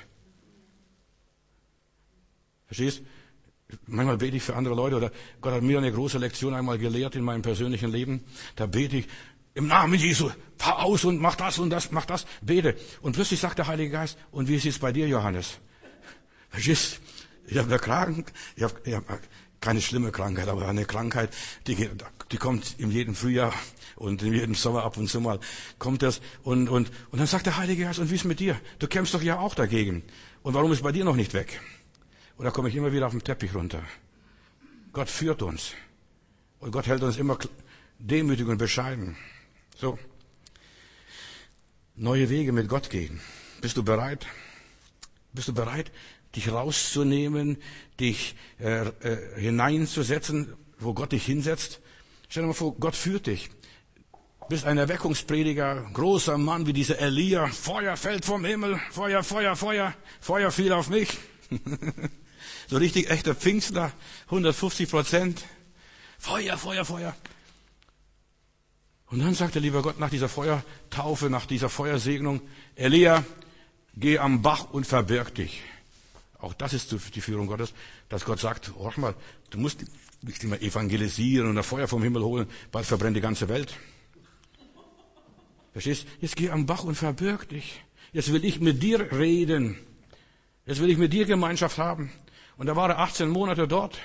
Verstehst? Manchmal bete ich für andere Leute, oder Gott hat mir eine große Lektion einmal gelehrt in meinem persönlichen Leben. Da bete ich im Namen Jesu, fahr aus und mach das und das, mach das, bete. Und plötzlich sagt der Heilige Geist, und wie ist es bei dir, Johannes? Verstehst? Ich habe eine Krankheit, ich habe, ich habe keine schlimme Krankheit, aber eine Krankheit, die, die kommt in jedem Frühjahr und in jedem Sommer ab und zu mal kommt das. Und, und, und dann sagt der Heilige Geist, und wie ist mit dir? Du kämpfst doch ja auch dagegen. Und warum ist bei dir noch nicht weg? Und da komme ich immer wieder auf den Teppich runter. Gott führt uns. Und Gott hält uns immer demütig und bescheiden. So. Neue Wege mit Gott gehen. Bist du bereit? Bist du bereit, dich rauszunehmen, dich äh, äh, hineinzusetzen, wo Gott dich hinsetzt? Stell dir mal vor, Gott führt dich. Du bist ein Erweckungsprediger, großer Mann wie dieser Elia. Feuer fällt vom Himmel. Feuer, Feuer, Feuer. Feuer fiel auf mich. So richtig echter Pfingstler, hundertfünfzig Prozent. Feuer, Feuer, Feuer. Und dann sagt der liebe Gott nach dieser Feuertaufe, nach dieser Feuersegnung, Elia, geh am Bach und verbirg dich. Auch das ist die Führung Gottes, dass Gott sagt, hör mal, du musst nicht immer evangelisieren und das Feuer vom Himmel holen, bald verbrennt die ganze Welt. Verstehst? Jetzt geh am Bach und verbirg dich. Jetzt will ich mit dir reden. Jetzt will ich mit dir Gemeinschaft haben. Und da war er achtzehn Monate dort.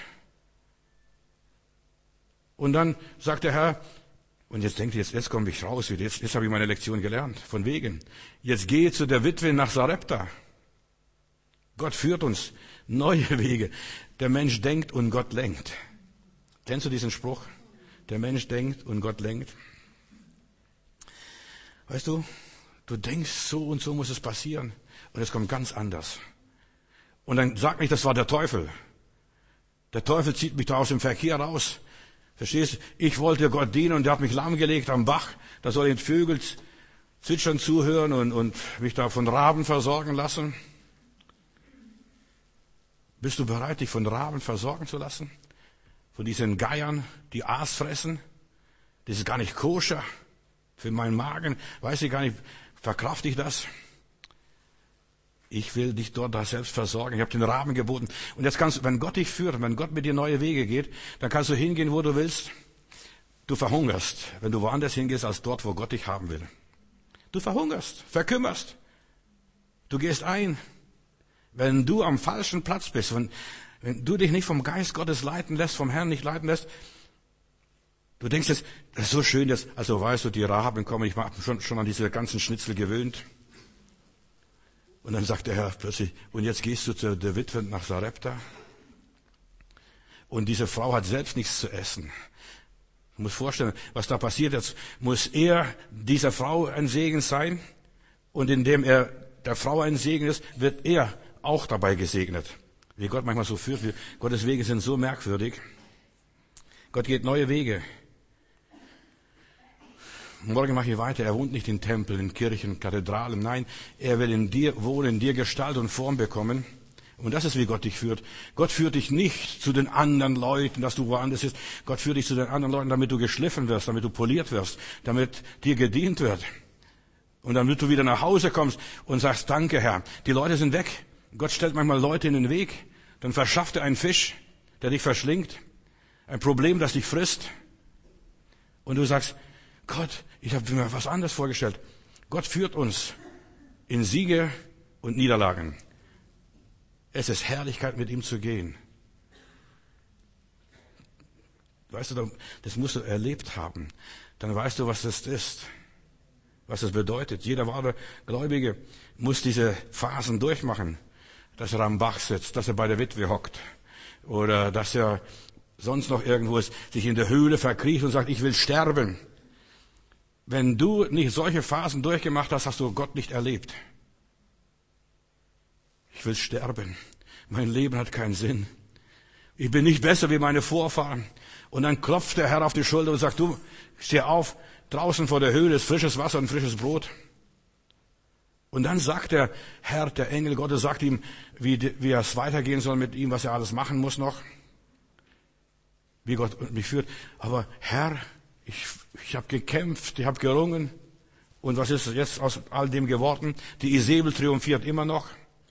Und dann sagt der Herr, und jetzt denkt ihr, jetzt, jetzt komme ich raus, jetzt, jetzt habe ich meine Lektion gelernt, von wegen. Jetzt gehe zu der Witwe nach Sarepta. Gott führt uns neue Wege. Der Mensch denkt und Gott lenkt. Kennst du diesen Spruch? Der Mensch denkt und Gott lenkt. Weißt du, du denkst, so und so muss es passieren. Und es kommt ganz anders. Und dann sag nicht, das war der Teufel. Der Teufel zieht mich da aus dem Verkehr raus. Verstehst du? Ich wollte Gott dienen und der hat mich lahmgelegt am Bach. Da soll ich den Vögeln zwitschern zuhören und, und mich da von Raben versorgen lassen. Bist du bereit, dich von Raben versorgen zu lassen? Von diesen Geiern, die Aas fressen? Das ist gar nicht koscher für meinen Magen. Weiß ich gar nicht, verkrafte ich das? Ich will dich dort da selbst versorgen. Ich habe den Raben geboten. Und jetzt kannst du, wenn Gott dich führt, wenn Gott mit dir neue Wege geht, dann kannst du hingehen, wo du willst. Du verhungerst, wenn du woanders hingehst, als dort, wo Gott dich haben will. Du verhungerst, verkümmerst. Du gehst ein. Wenn du am falschen Platz bist, wenn, wenn du dich nicht vom Geist Gottes leiten lässt, vom Herrn nicht leiten lässt, du denkst jetzt, das ist so schön, dass, also weißt du, die Raben kommen, ich war schon, schon an diese ganzen Schnitzel gewöhnt. Und dann sagt der Herr plötzlich, und jetzt gehst du zu der Witwe nach Sarepta. Und diese Frau hat selbst nichts zu essen. Du musst vorstellen, was da passiert. Jetzt muss er dieser Frau ein Segen sein. Und indem er der Frau ein Segen ist, wird er auch dabei gesegnet. Wie Gott manchmal so führt. Gottes Wege sind so merkwürdig. Gott geht neue Wege. Morgen mache ich weiter. Er wohnt nicht in Tempeln, in Kirchen, Kathedralen. Nein, er will in dir wohnen, in dir Gestalt und Form bekommen. Und das ist, wie Gott dich führt. Gott führt dich nicht zu den anderen Leuten, dass du woanders bist. Gott führt dich zu den anderen Leuten, damit du geschliffen wirst, damit du poliert wirst, damit dir gedient wird. Und dann, wenn du wieder nach Hause kommst und sagst, danke Herr, die Leute sind weg. Gott stellt manchmal Leute in den Weg. Dann verschafft er einen Fisch, der dich verschlingt. Ein Problem, das dich frisst. Und du sagst, Gott, ich habe mir was anderes vorgestellt. Gott führt uns in Siege und Niederlagen. Es ist Herrlichkeit, mit ihm zu gehen. Weißt du, das musst du erlebt haben. Dann weißt du, was das ist. Was das bedeutet. Jeder wahre Gläubige muss diese Phasen durchmachen. Dass er am Bach sitzt, dass er bei der Witwe hockt. Oder dass er sonst noch irgendwo ist, sich in der Höhle verkriecht und sagt, ich will sterben. Wenn du nicht solche Phasen durchgemacht hast, hast du Gott nicht erlebt. Ich will sterben. Mein Leben hat keinen Sinn. Ich bin nicht besser wie meine Vorfahren. Und dann klopft der Herr auf die Schulter und sagt, du, steh auf, draußen vor der Höhle ist frisches Wasser und frisches Brot. Und dann sagt der Herr, der Engel Gottes, sagt ihm, wie, wie es weitergehen soll mit ihm, was er alles machen muss noch. Wie Gott mich führt. Aber Herr, ich, ich habe gekämpft, ich habe gerungen. Und was ist jetzt aus all dem geworden? Die Isabel triumphiert immer noch.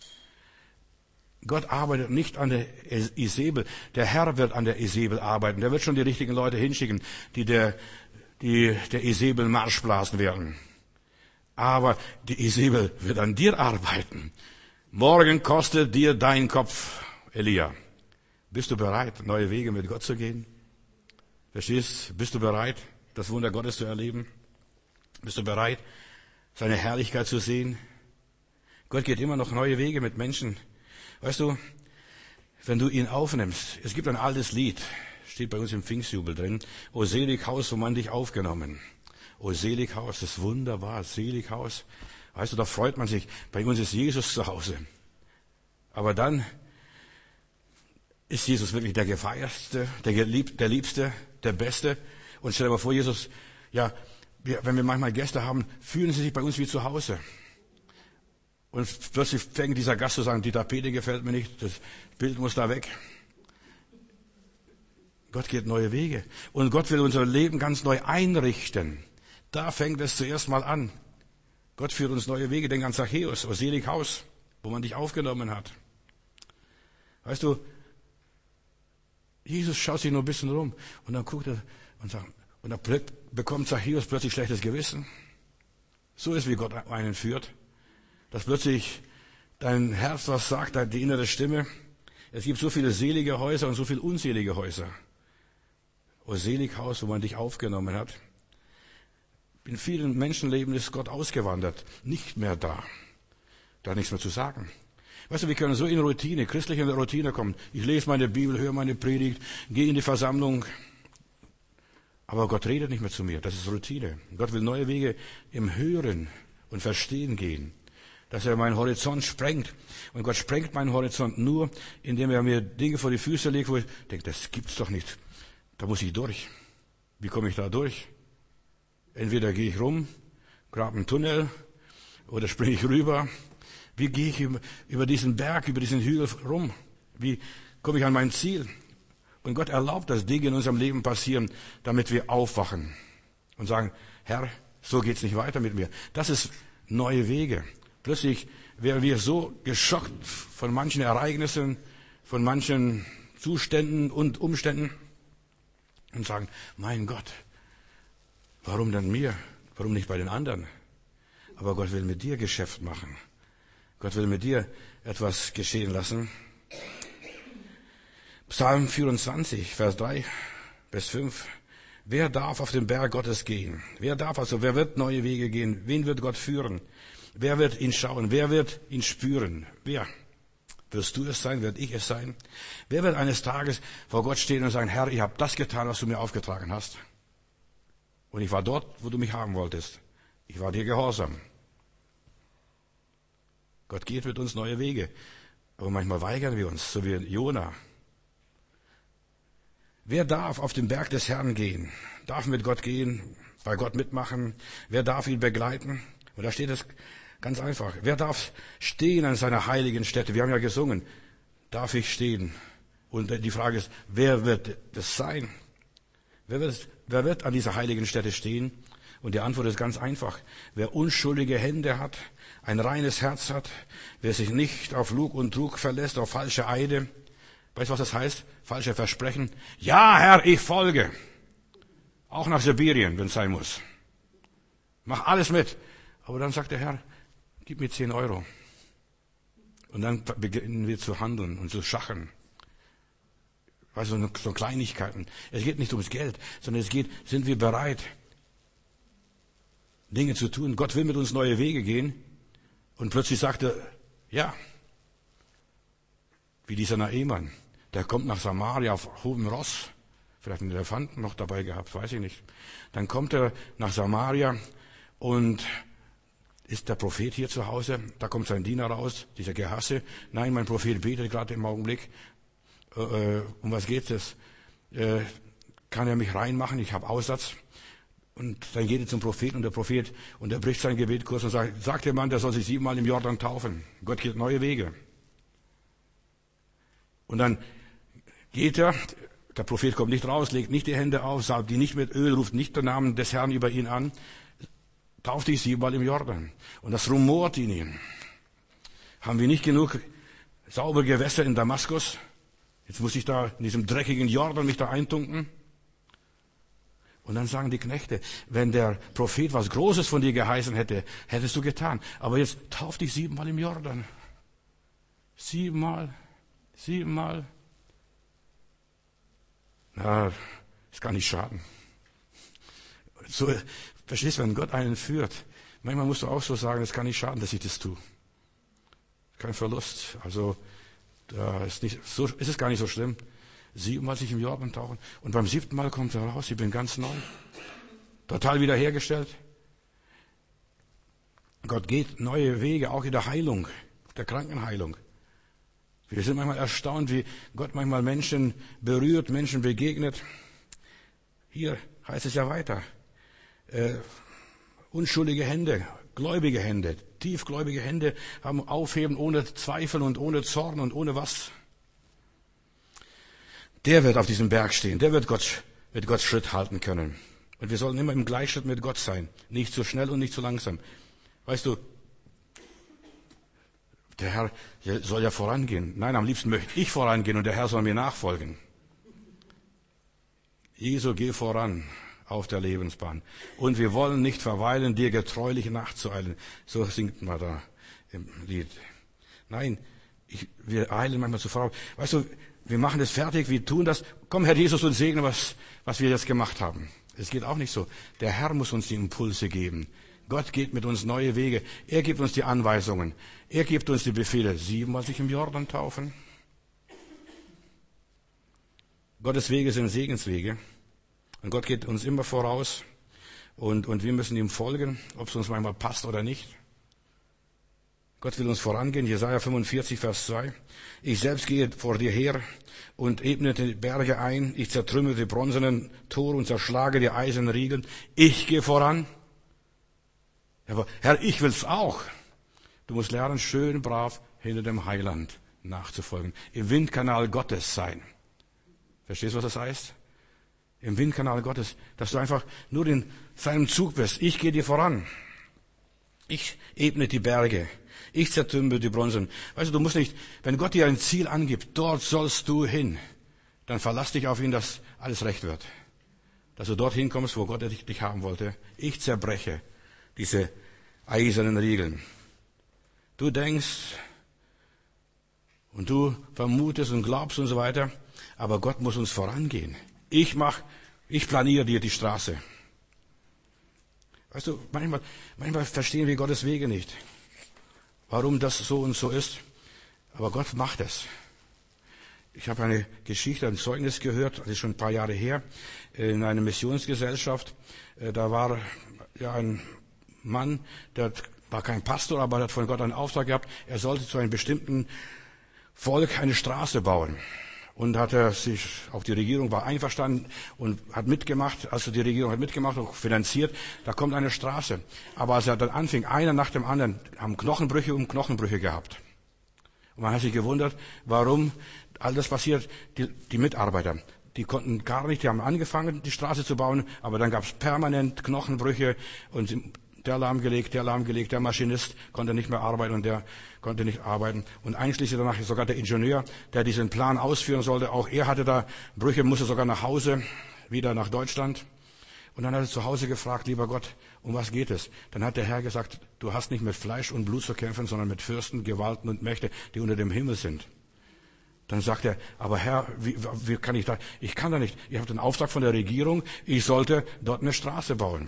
Gott arbeitet nicht an der Isabel. Der Herr wird an der Isabel arbeiten. Der wird schon die richtigen Leute hinschicken, die der, die der Isabel Marsch blasen werden. Aber die Isabel wird an dir arbeiten. Morgen kostet dir dein Kopf, Elia. Bist du bereit, neue Wege mit Gott zu gehen? Verstehst? Bist du bereit, das Wunder Gottes zu erleben? Bist du bereit, seine Herrlichkeit zu sehen? Gott geht immer noch neue Wege mit Menschen. Weißt du, wenn du ihn aufnimmst, es gibt ein altes Lied, steht bei uns im Pfingstjubel drin, O selig Haus, wo man dich aufgenommen. O selig Haus, das ist wunderbar, selig Haus. Weißt du, da freut man sich. Bei uns ist Jesus zu Hause. Aber dann ist Jesus wirklich der Gefeiertste, der, Gelieb, der Liebste, der Beste. Und stell dir mal vor, Jesus, ja, wir, wenn wir manchmal Gäste haben, fühlen sie sich bei uns wie zu Hause. Und plötzlich fängt dieser Gast zu sagen, die Tapete gefällt mir nicht, das Bild muss da weg. Gott geht neue Wege. Und Gott will unser Leben ganz neu einrichten. Da fängt es zuerst mal an. Gott führt uns neue Wege. Denk an Zachäus, o selig Haus, wo man dich aufgenommen hat. Weißt du, Jesus schaut sich nur ein bisschen rum und dann guckt er und sagt, und dann bekommt Zachäus plötzlich schlechtes Gewissen. So ist, wie Gott einen führt. Dass plötzlich dein Herz was sagt, die innere Stimme. Es gibt so viele selige Häuser und so viele unselige Häuser. O selig Haus, wo man dich aufgenommen hat. In vielen Menschenleben ist Gott ausgewandert, nicht mehr da. Da hat nichts mehr zu sagen. Weißt du, wir können so in Routine, christliche Routine kommen. Ich lese meine Bibel, höre meine Predigt, gehe in die Versammlung. Aber Gott redet nicht mehr zu mir. Das ist Routine. Gott will neue Wege im Hören und Verstehen gehen. Dass er meinen Horizont sprengt. Und Gott sprengt meinen Horizont nur, indem er mir Dinge vor die Füße legt, wo ich denke, das gibt's doch nicht. Da muss ich durch. Wie komme ich da durch? Entweder gehe ich rum, grabe einen Tunnel oder springe ich rüber. Wie gehe ich über diesen Berg, über diesen Hügel rum? Wie komme ich an mein Ziel? Und Gott erlaubt, dass Dinge in unserem Leben passieren, damit wir aufwachen und sagen, Herr, so geht's nicht weiter mit mir. Das ist neue Wege. Plötzlich werden wir so geschockt von manchen Ereignissen, von manchen Zuständen und Umständen und sagen, mein Gott, warum denn mir? Warum nicht bei den anderen? Aber Gott will mit dir Geschäft machen. Gott will mit dir etwas geschehen lassen. Psalm vierundzwanzig, Vers drei bis fünf. Wer darf auf den Berg Gottes gehen? Wer darf also, wer wird neue Wege gehen? Wen wird Gott führen? Wer wird ihn schauen? Wer wird ihn spüren? Wer? Wirst du es sein? Wird ich es sein? Wer wird eines Tages vor Gott stehen und sagen, Herr, ich habe das getan, was du mir aufgetragen hast. Und ich war dort, wo du mich haben wolltest. Ich war dir gehorsam. Gott geht mit uns neue Wege. Aber manchmal weigern wir uns, so wie Jona. Wer darf auf den Berg des Herrn gehen? Darf mit Gott gehen, bei Gott mitmachen? Wer darf ihn begleiten? Und da steht es ganz einfach. Wer darf stehen an seiner heiligen Stätte? Wir haben ja gesungen. Darf ich stehen? Und die Frage ist, wer wird das sein? Wer wird, wer wird an dieser heiligen Stätte stehen? Und die Antwort ist ganz einfach. Wer unschuldige Hände hat, ein reines Herz hat, wer sich nicht auf Lug und Trug verlässt, auf falsche Eide. Weißt du, was das heißt? Falsche Versprechen. Ja, Herr, ich folge. Auch nach Sibirien, wenn es sein muss. Mach alles mit. Aber dann sagt der Herr, gib mir zehn Euro. Und dann beginnen wir zu handeln und zu schachern. Weißt du, so Kleinigkeiten. Es geht nicht ums Geld, sondern es geht, sind wir bereit, Dinge zu tun. Gott will mit uns neue Wege gehen. Und plötzlich sagt er, ja, wie dieser Naaman, der kommt nach Samaria auf hohem Ross. Vielleicht einen Elefanten noch dabei gehabt, weiß ich nicht. Dann kommt er nach Samaria und ist der Prophet hier zu Hause? Da kommt sein Diener raus, dieser Gehasse. Nein, mein Prophet betet gerade im Augenblick. Äh, um was geht es? Äh, kann er mich reinmachen? Ich habe Aussatz. Und dann geht er zum Propheten und der Prophet unterbricht sein Gebet kurz und sagt, sagt der Mann, der soll sich siebenmal im Jordan taufen. Gott geht neue Wege. Und dann geht er, der Prophet kommt nicht raus, legt nicht die Hände auf, salbt die nicht mit Öl, ruft nicht den Namen des Herrn über ihn an, tauft dich siebenmal im Jordan. Und das rumort in ihm. Haben wir nicht genug saubere Gewässer in Damaskus? Jetzt muss ich da in diesem dreckigen Jordan mich da eintunken. Und dann sagen die Knechte, wenn der Prophet was Großes von dir geheißen hätte, hättest du getan. Aber jetzt tauf dich siebenmal im Jordan. Siebenmal, siebenmal. Na, das kann nicht schaden. So, verstehst du, wenn Gott einen führt, manchmal musst du auch so sagen, es kann nicht schaden, dass ich das tue. Kein Verlust. Also, da ist nicht, so ist es gar nicht so schlimm. Siebenmal sich im Jordan tauchen. Und beim siebten Mal kommt er raus, ich bin ganz neu. Total wiederhergestellt. Gott geht neue Wege, auch in der Heilung, der Krankenheilung. Wir sind manchmal erstaunt, wie Gott manchmal Menschen berührt, Menschen begegnet. Hier heißt es ja weiter. Äh, unschuldige Hände, gläubige Hände, tiefgläubige Hände haben Aufheben ohne Zweifel und ohne Zorn und ohne was. Der wird auf diesem Berg stehen, der wird Gott, wird Gott Schritt halten können. Und wir sollen immer im Gleichschritt mit Gott sein. Nicht zu schnell und nicht zu langsam. Weißt du, der Herr soll ja vorangehen. Nein, am liebsten möchte ich vorangehen und der Herr soll mir nachfolgen. Jesu, geh voran auf der Lebensbahn. Und wir wollen nicht verweilen, dir getreulich nachzueilen. So singt man da im Lied. Nein, ich, wir eilen manchmal zu voraus. Weißt du, wir machen das fertig, wir tun das. Komm, Herr Jesus, und segne, was, was wir jetzt gemacht haben. Es geht auch nicht so. Der Herr muss uns die Impulse geben. Gott geht mit uns neue Wege. Er gibt uns die Anweisungen. Er gibt uns die Befehle. Siebenmal sich im Jordan taufen. Gottes Wege sind Segenswege. Und Gott geht uns immer voraus. Und, und wir müssen ihm folgen, ob es uns manchmal passt oder nicht. Gott will uns vorangehen. Jesaja fünfundvierzig, Vers zwei. Ich selbst gehe vor dir her und ebne die Berge ein. Ich zertrümmere die bronzenen Tore und zerschlage die eisernen Riegel. Ich gehe voran. Aber Herr, ich will's auch. Du musst lernen, schön brav hinter dem Heiland nachzufolgen. Im Windkanal Gottes sein. Verstehst du, was das heißt? Im Windkanal Gottes, dass du einfach nur in seinem Zug bist. Ich gehe dir voran. Ich ebne die Berge. Ich zertrümmere die Bronzen. Weißt du, du musst nicht, wenn Gott dir ein Ziel angibt, dort sollst du hin, dann verlass dich auf ihn, dass alles recht wird. Dass du dorthin kommst, wo Gott dich, dich haben wollte. Ich zerbreche diese eisernen Riegeln. Du denkst und du vermutest und glaubst und so weiter, aber Gott muss uns vorangehen. Ich mach, ich planiere dir die Straße. Weißt du, manchmal, manchmal verstehen wir Gottes Wege nicht. Warum das so und so ist. Aber Gott macht es. Ich habe eine Geschichte, ein Zeugnis gehört, das ist schon ein paar Jahre her, in einer Missionsgesellschaft. Da war ja ein Mann, der war kein Pastor, aber er hat von Gott einen Auftrag gehabt. Er sollte zu einem bestimmten Volk eine Straße bauen. Und hat er sich, auch die Regierung war einverstanden und hat mitgemacht, also die Regierung hat mitgemacht und finanziert, da kommt eine Straße. Aber als er dann anfing, einer nach dem anderen, haben Knochenbrüche um Knochenbrüche gehabt. Und man hat sich gewundert, warum all das passiert, die, die Mitarbeiter. die konnten gar nicht, die haben angefangen, die Straße zu bauen, aber dann gab es permanent Knochenbrüche und der lahmgelegt, der lahmgelegt, der Maschinist konnte nicht mehr arbeiten und der konnte nicht arbeiten. Und einschließlich danach sogar der Ingenieur, der diesen Plan ausführen sollte, auch er hatte da Brüche, musste sogar nach Hause, wieder nach Deutschland. Und dann hat er zu Hause gefragt, lieber Gott, um was geht es? Dann hat der Herr gesagt, du hast nicht mit Fleisch und Blut zu kämpfen, sondern mit Fürsten, Gewalten und Mächte, die unter dem Himmel sind. Dann sagt er, aber Herr, wie, wie kann ich da? Ich kann da nicht. Ich habe den Auftrag von der Regierung, ich sollte dort eine Straße bauen.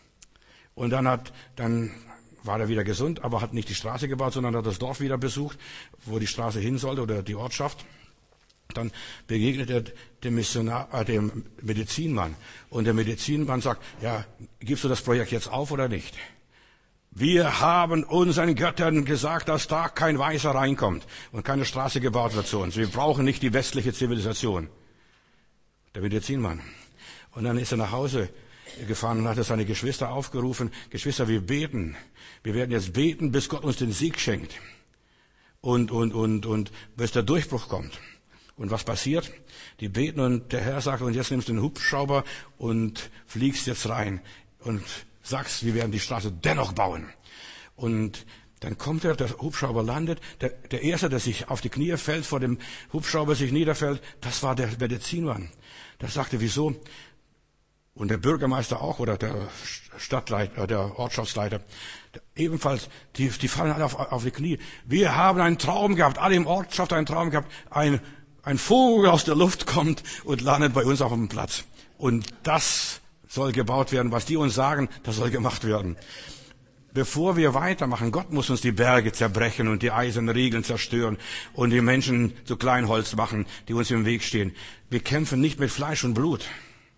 Und dann hat, dann war er wieder gesund, aber hat nicht die Straße gebaut, sondern hat das Dorf wieder besucht, wo die Straße hin sollte oder die Ortschaft. Dann begegnet er dem Missionar, äh, dem Medizinmann. Und der Medizinmann sagt, ja, gibst du das Projekt jetzt auf oder nicht? Wir haben unseren Göttern gesagt, dass da kein Weißer reinkommt und keine Straße gebaut wird zu uns. Wir brauchen nicht die westliche Zivilisation. Der Medizinmann. Und dann ist er nach Hause gefahren und hat seine Geschwister aufgerufen. Geschwister, wir beten. Wir werden jetzt beten, bis Gott uns den Sieg schenkt. Und, und, und, und, bis der Durchbruch kommt. Und was passiert? Die beten und der Herr sagt, und jetzt nimmst du den Hubschrauber und fliegst jetzt rein und sagst, wir werden die Straße dennoch bauen. Und dann kommt er, der Hubschrauber landet. Der, der Erste, der sich auf die Knie fällt, vor dem Hubschrauber sich niederfällt, das war der Medizinmann. Der sagte, wieso? Und der Bürgermeister auch, oder der Stadtleiter, der Ortschaftsleiter, ebenfalls, die, die fallen alle auf, auf die Knie. Wir haben einen Traum gehabt, alle im Ortschaft einen Traum gehabt, ein, ein Vogel aus der Luft kommt und landet bei uns auf dem Platz. Und das soll gebaut werden, was die uns sagen, das soll gemacht werden. Bevor wir weitermachen, Gott muss uns die Berge zerbrechen und die eisernen Riegeln zerstören und die Menschen zu Kleinholz machen, die uns im Weg stehen. Wir kämpfen nicht mit Fleisch und Blut.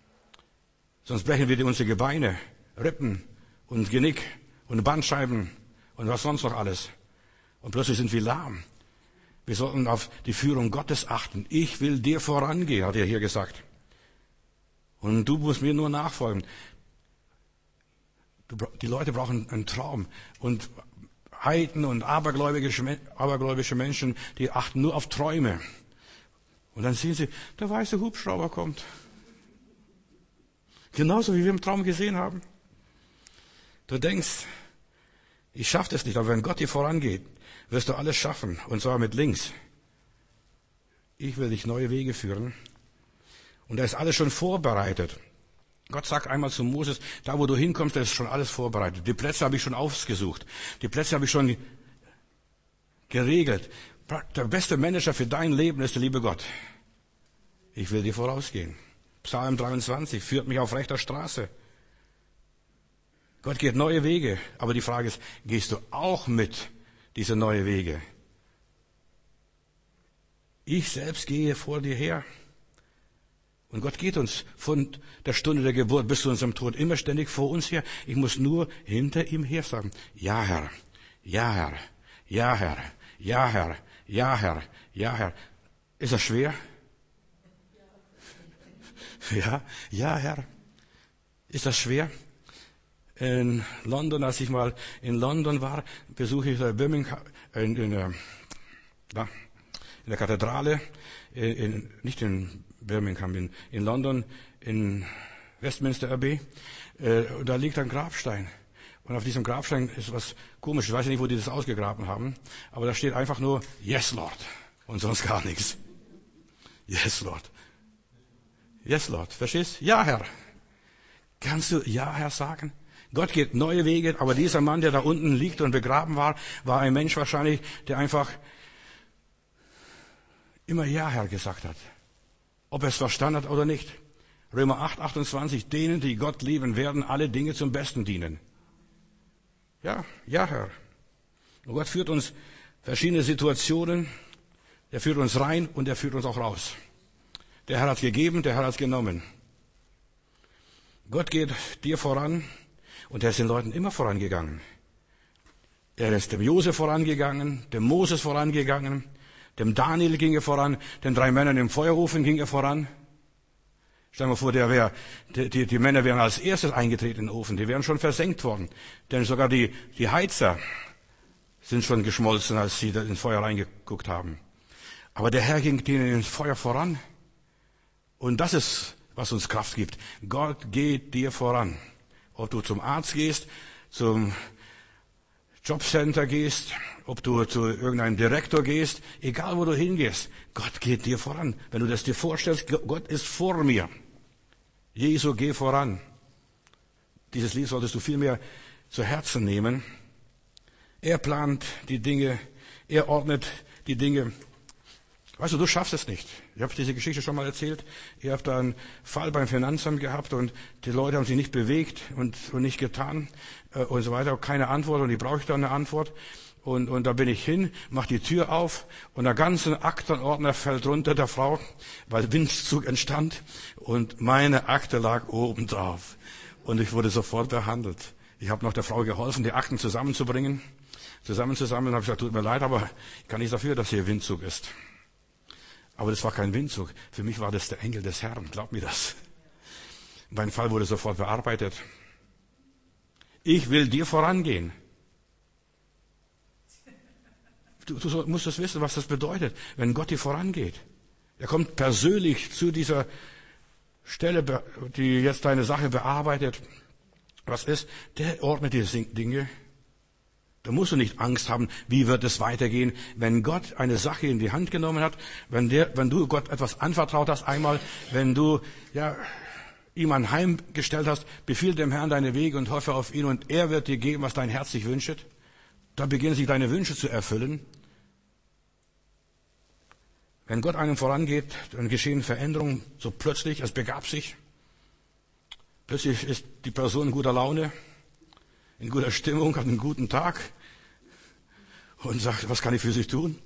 Sonst brechen wir unsere Gebeine, Rippen und Genick und Bandscheiben und was sonst noch alles. Und plötzlich sind wir lahm. Wir sollten auf die Führung Gottes achten. Ich will dir vorangehen, hat er hier gesagt. Und du musst mir nur nachfolgen. Die Leute brauchen einen Traum. Und Heiden und abergläubische, abergläubische Menschen, die achten nur auf Träume. Und dann sehen sie, der weiße Hubschrauber kommt. Genauso wie wir im Traum gesehen haben. Du denkst, ich schaffe das nicht, aber wenn Gott dir vorangeht, wirst du alles schaffen, und zwar mit links. Ich will dich neue Wege führen. Und da ist alles schon vorbereitet. Gott sagt einmal zu Moses, da wo du hinkommst, da ist schon alles vorbereitet. Die Plätze habe ich schon ausgesucht. Die Plätze habe ich schon geregelt. Der beste Manager für dein Leben ist der liebe Gott. Ich will dir vorausgehen. Psalm dreiundzwanzig, führt mich auf rechter Straße. Gott geht neue Wege. Aber die Frage ist, gehst du auch mit diese neue Wege? Ich selbst gehe vor dir her. Und Gott geht uns von der Stunde der Geburt bis zu unserem Tod immer ständig vor uns her. Ich muss nur hinter ihm her sagen, ja Herr, ja Herr, ja Herr, ja Herr, ja Herr, ja Herr. Ist das schwer? Ja, ja Herr. Ist das schwer? In London, als ich mal in London war, besuche ich Birmingham, in, in, in der Kathedrale, in, nicht in Birmingham, in, in London, in Westminster Abbey. Äh, da liegt ein Grabstein. Und auf diesem Grabstein ist was Komisches. Ich weiß nicht, wo die das ausgegraben haben. Aber da steht einfach nur, Yes, Lord. Und sonst gar nichts. Yes, Lord. Yes, Lord. Verstehst? Ja, Herr. Kannst du Ja, Herr sagen? Gott geht neue Wege. Aber dieser Mann, der da unten liegt und begraben war, war ein Mensch wahrscheinlich, der einfach immer Ja, Herr gesagt hat. Ob er es verstanden hat oder nicht. Römer acht, achtundzwanzig, denen, die Gott lieben, werden alle Dinge zum Besten dienen. Ja, ja, Herr. Und Gott führt uns verschiedene Situationen. Er führt uns rein und er führt uns auch raus. Der Herr hat gegeben, der Herr hat genommen. Gott geht dir voran und er ist den Leuten immer vorangegangen. Er ist dem Josef vorangegangen, dem Moses vorangegangen, dem Daniel ging er voran, den drei Männern im Feuerofen ging er voran. Stell dir mal vor, der wär, die, die, die Männer wären als erstes eingetreten in den Ofen, die wären schon versenkt worden. Denn sogar die, die Heizer sind schon geschmolzen, als sie da ins Feuer reingeguckt haben. Aber der Herr ging denen ins Feuer voran. Und das ist, was uns Kraft gibt. Gott geht dir voran. Ob du zum Arzt gehst, zum Jobcenter gehst, ob du zu irgendeinem Direktor gehst, egal wo du hingehst, Gott geht dir voran. Wenn du das dir vorstellst, Gott ist vor mir. Jesu, geh voran. Dieses Lied solltest du viel mehr zu Herzen nehmen. Er plant die Dinge, er ordnet die Dinge. Weißt du, du schaffst es nicht. Ich habe diese Geschichte schon mal erzählt. Ihr habt da einen Fall beim Finanzamt gehabt und die Leute haben sich nicht bewegt und, und nicht getan äh, und so weiter. Keine Antwort und ich brauche dann eine Antwort. Und, und da bin ich hin, mach die Tür auf und der ganze Aktenordner fällt runter der Frau, weil Windzug entstand und meine Akte lag oben drauf. Und ich wurde sofort behandelt. Ich habe noch der Frau geholfen, die Akten zusammenzubringen. Zusammenzusammeln, habe ich gesagt, tut mir leid, aber ich kann nicht dafür, dass hier Windzug ist. Aber das war kein Windzug. Für mich war das der Engel des Herrn. Glaub mir das. Mein Fall wurde sofort bearbeitet. Ich will dir vorangehen. Du, du musst das wissen, was das bedeutet, wenn Gott dir vorangeht. Er kommt persönlich zu dieser Stelle, die jetzt deine Sache bearbeitet. Was ist? Der ordnet dir Dinge. Da musst du nicht Angst haben, wie wird es weitergehen. Wenn Gott eine Sache in die Hand genommen hat, wenn, der, wenn du Gott etwas anvertraut hast einmal, wenn du ja, ihm ein Heim gestellt hast, befiehl dem Herrn deine Wege und hoffe auf ihn und er wird dir geben, was dein Herz sich wünscht. Da beginnen sich deine Wünsche zu erfüllen. Wenn Gott einem vorangeht, dann geschehen Veränderungen so plötzlich, es begab sich. Plötzlich ist die Person in guter Laune, in guter Stimmung, hat einen guten Tag und sagt, was kann ich für Sie tun?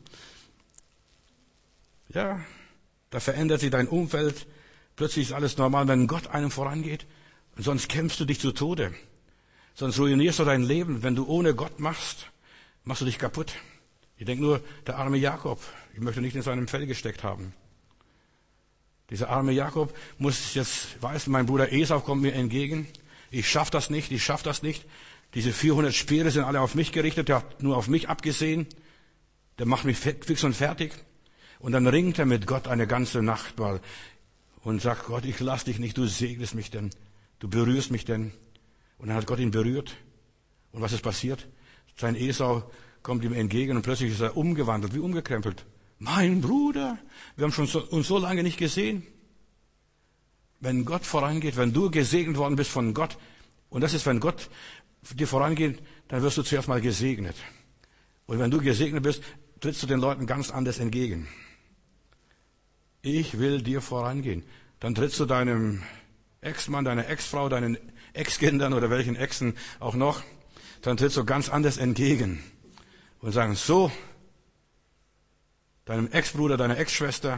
Ja, da verändert sich dein Umfeld. Plötzlich ist alles normal, wenn Gott einem vorangeht. Und sonst kämpfst du dich zu Tode. Sonst ruinierst du dein Leben. Wenn du ohne Gott machst, machst du dich kaputt. Ich denke nur, der arme Jakob. Ich möchte nicht in seinem Fell gesteckt haben. Dieser arme Jakob muss jetzt, weiß, mein Bruder Esau kommt mir entgegen. Ich schaff das nicht, ich schaff das nicht. Diese vierhundert Speere sind alle auf mich gerichtet. Der hat nur auf mich abgesehen. Der macht mich fix und fertig. Und dann ringt er mit Gott eine ganze Nacht mal und sagt, Gott, ich lass dich nicht, du segnest mich denn. Du berührst mich denn. Und dann hat Gott ihn berührt. Und was ist passiert? Sein Esau kommt ihm entgegen und plötzlich ist er umgewandelt, wie umgekrempelt. Mein Bruder, wir haben schon so, uns so lange nicht gesehen. Wenn Gott vorangeht, wenn du gesegnet worden bist von Gott, und das ist, wenn Gott dir vorangeht, dann wirst du zuerst mal gesegnet. Und wenn du gesegnet bist, trittst du den Leuten ganz anders entgegen. Ich will dir vorangehen. Dann trittst du deinem Ex-Mann, deiner Ex-Frau, deinen Ex-Kindern oder welchen Exen auch noch, dann trittst du ganz anders entgegen. Und sagen, so, deinem Ex-Bruder, deiner Ex-Schwester,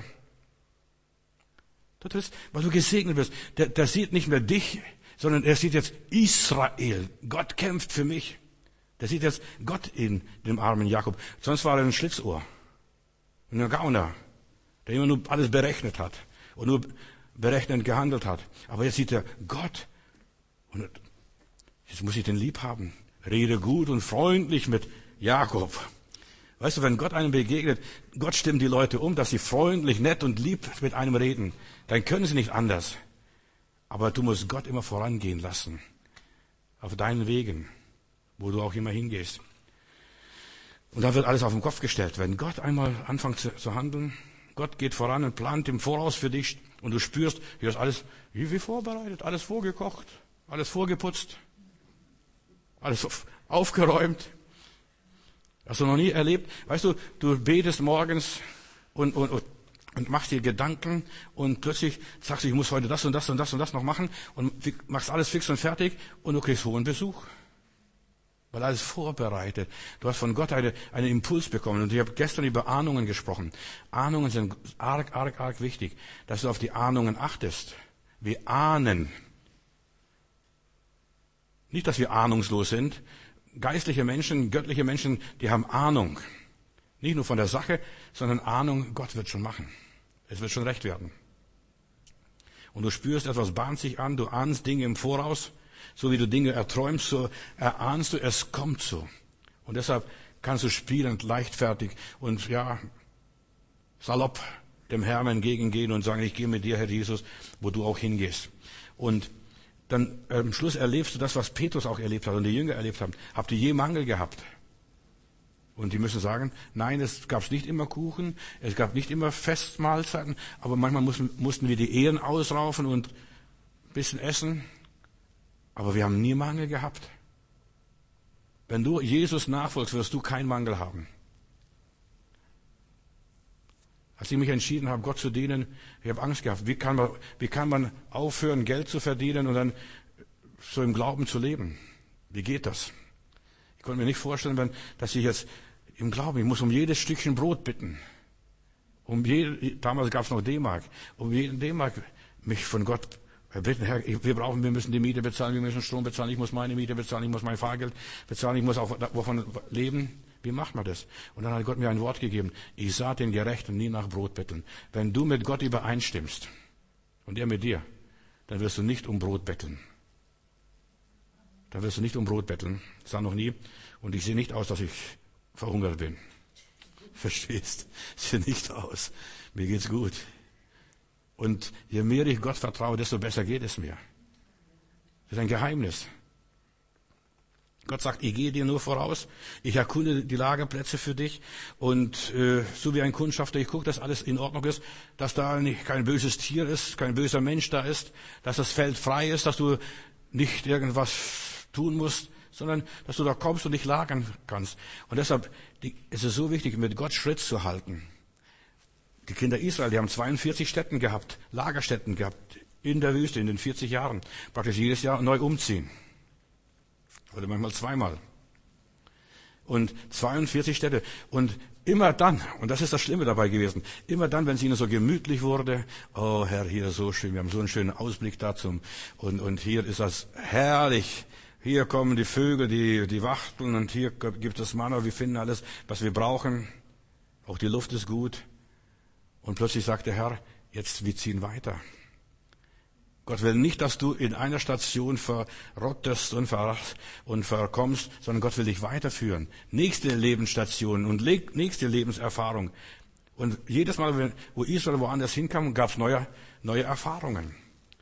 du trittst, weil du gesegnet bist. Der, der sieht nicht mehr dich, sondern er sieht jetzt Israel. Gott kämpft für mich. Der sieht jetzt Gott in dem armen Jakob. Sonst war er ein Schlitzohr, ein Gauner, der immer nur alles berechnet hat und nur berechnend gehandelt hat. Aber jetzt sieht er Gott und jetzt muss ich den lieb haben. Rede gut und freundlich mit Jakob. Weißt du, wenn Gott einem begegnet, Gott stimmt die Leute um, dass sie freundlich, nett und lieb mit einem reden. Dann können sie nicht anders. Aber du musst Gott immer vorangehen lassen. Auf deinen Wegen, wo du auch immer hingehst. Und dann wird alles auf den Kopf gestellt. Wenn Gott einmal anfängt zu, zu handeln, Gott geht voran und plant im Voraus für dich und du spürst, hier ist alles wie, wie vorbereitet, alles vorgekocht, alles vorgeputzt, alles aufgeräumt. Hast du noch nie erlebt? Weißt du, du betest morgens und, und, und machst dir Gedanken und plötzlich sagst du, ich muss heute das und das und das und das noch machen und machst alles fix und fertig und du kriegst hohen Besuch. Weil alles vorbereitet. Du hast von Gott eine, einen Impuls bekommen. Und ich habe gestern über Ahnungen gesprochen. Ahnungen sind arg, arg, arg wichtig, dass du auf die Ahnungen achtest. Wir ahnen. Nicht, dass wir ahnungslos sind. Geistliche Menschen, göttliche Menschen, die haben Ahnung. Nicht nur von der Sache, sondern Ahnung, Gott wird schon machen. Es wird schon recht werden. Und du spürst, etwas bahnt sich an, du ahnst Dinge im Voraus. So wie du Dinge erträumst, so erahnst du, es kommt so. Und deshalb kannst du spielend, leichtfertig und ja, salopp dem Herrn entgegengehen und sagen, ich gehe mit dir, Herr Jesus, wo du auch hingehst. Und dann am Schluss erlebst du das, was Petrus auch erlebt hat und die Jünger erlebt haben. Habt ihr je Mangel gehabt? Und die müssen sagen, nein, es gab nicht immer Kuchen, es gab nicht immer Festmahlzeiten, aber manchmal mussten, mussten wir die Ehren ausraufen und ein bisschen essen. Aber wir haben nie Mangel gehabt. Wenn du Jesus nachfolgst, wirst du keinen Mangel haben. Als ich mich entschieden habe, Gott zu dienen, ich habe Angst gehabt. Wie kann man, wie kann man aufhören, Geld zu verdienen und dann so im Glauben zu leben? Wie geht das? Ich konnte mir nicht vorstellen, wenn, dass ich jetzt im Glauben, ich muss um jedes Stückchen Brot bitten. Um jede, damals gab es noch D-Mark. Um jeden D-Mark mich von Gott bitten, Herr, wir brauchen, wir müssen die Miete bezahlen, wir müssen Strom bezahlen, ich muss meine Miete bezahlen, ich muss mein Fahrgeld bezahlen, ich muss auch davon leben. Wie macht man das? Und dann hat Gott mir ein Wort gegeben. Ich sah den Gerechten nie nach Brot betteln. Wenn du mit Gott übereinstimmst und er mit dir, dann wirst du nicht um Brot betteln. Dann wirst du nicht um Brot betteln. Das sah noch nie. Und ich sehe nicht aus, dass ich verhungert bin. Verstehst? Ich sehe nicht aus. Mir geht's gut. Und je mehr ich Gott vertraue, desto besser geht es mir. Das ist ein Geheimnis. Gott sagt, ich gehe dir nur voraus, ich erkunde die Lagerplätze für dich und äh, so wie ein Kundschafter, ich gucke, dass alles in Ordnung ist, dass da nicht kein böses Tier ist, kein böser Mensch da ist, dass das Feld frei ist, dass du nicht irgendwas tun musst, sondern dass du da kommst und dich lagern kannst. Und deshalb die, ist es so wichtig, mit Gott Schritt zu halten. Die Kinder Israel, die haben zweiundvierzig Stätten gehabt, Lagerstätten gehabt, in der Wüste, in den vierzig Jahren, praktisch jedes Jahr neu umziehen. Oder manchmal zweimal. Und zweiundvierzig Städte. Und immer dann, und das ist das Schlimme dabei gewesen, immer dann, wenn es ihnen so gemütlich wurde, oh Herr, hier ist so schön, wir haben so einen schönen Ausblick da zum, und, und hier ist das herrlich. Hier kommen die Vögel, die, die Wachteln und hier gibt es Manna, wir finden alles, was wir brauchen. Auch die Luft ist gut. Und plötzlich sagt der Herr, jetzt, wir ziehen weiter. Gott will nicht, dass du in einer Station verrottest und, ver, und verkommst, sondern Gott will dich weiterführen. Nächste Lebensstation und le- nächste Lebenserfahrung. Und jedes Mal, wo Israel woanders hinkam, gab es neue, neue Erfahrungen.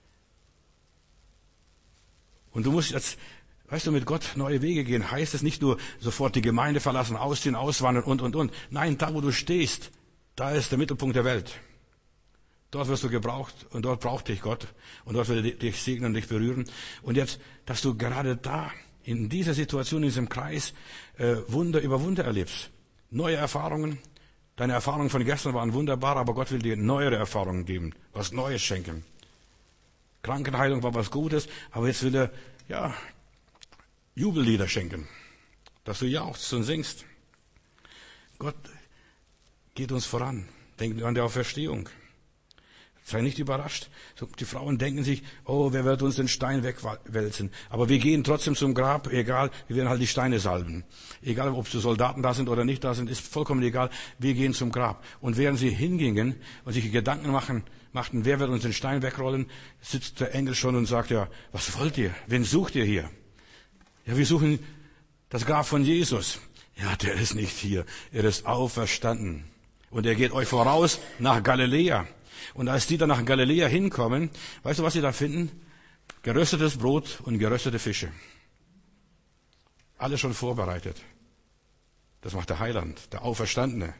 Und du musst jetzt, weißt du, mit Gott neue Wege gehen, heißt es nicht nur sofort die Gemeinde verlassen, ausziehen, auswandern und, und, und. Nein, da wo du stehst, da ist der Mittelpunkt der Welt. Dort wirst du gebraucht und dort braucht dich Gott und dort will er dich segnen und dich berühren. Und jetzt, dass du gerade da in dieser Situation, in diesem Kreis äh, Wunder über Wunder erlebst. Neue Erfahrungen. Deine Erfahrungen von gestern waren wunderbar, aber Gott will dir neuere Erfahrungen geben, was Neues schenken. Krankenheilung war was Gutes, aber jetzt will er ja Jubellieder schenken, dass du jauchzt und singst. Gott geht uns voran. Denk an die Auferstehung. Sei nicht überrascht. Die Frauen denken sich, oh, wer wird uns den Stein wegwälzen? Aber wir gehen trotzdem zum Grab, egal, wir werden halt die Steine salben. Egal, ob die Soldaten da sind oder nicht da sind, ist vollkommen egal. Wir gehen zum Grab. Und während sie hingingen und sich Gedanken machen, machten, wer wird uns den Stein wegrollen, sitzt der Engel schon und sagt, ja, was wollt ihr? Wen sucht ihr hier? Ja, wir suchen das Grab von Jesus. Ja, der ist nicht hier. Er ist auferstanden. Und er geht euch voraus nach Galiläa. Und als die dann nach Galiläa hinkommen, weißt du, was sie da finden? Geröstetes Brot und geröstete Fische. Alles schon vorbereitet. Das macht der Heiland, der Auferstandene.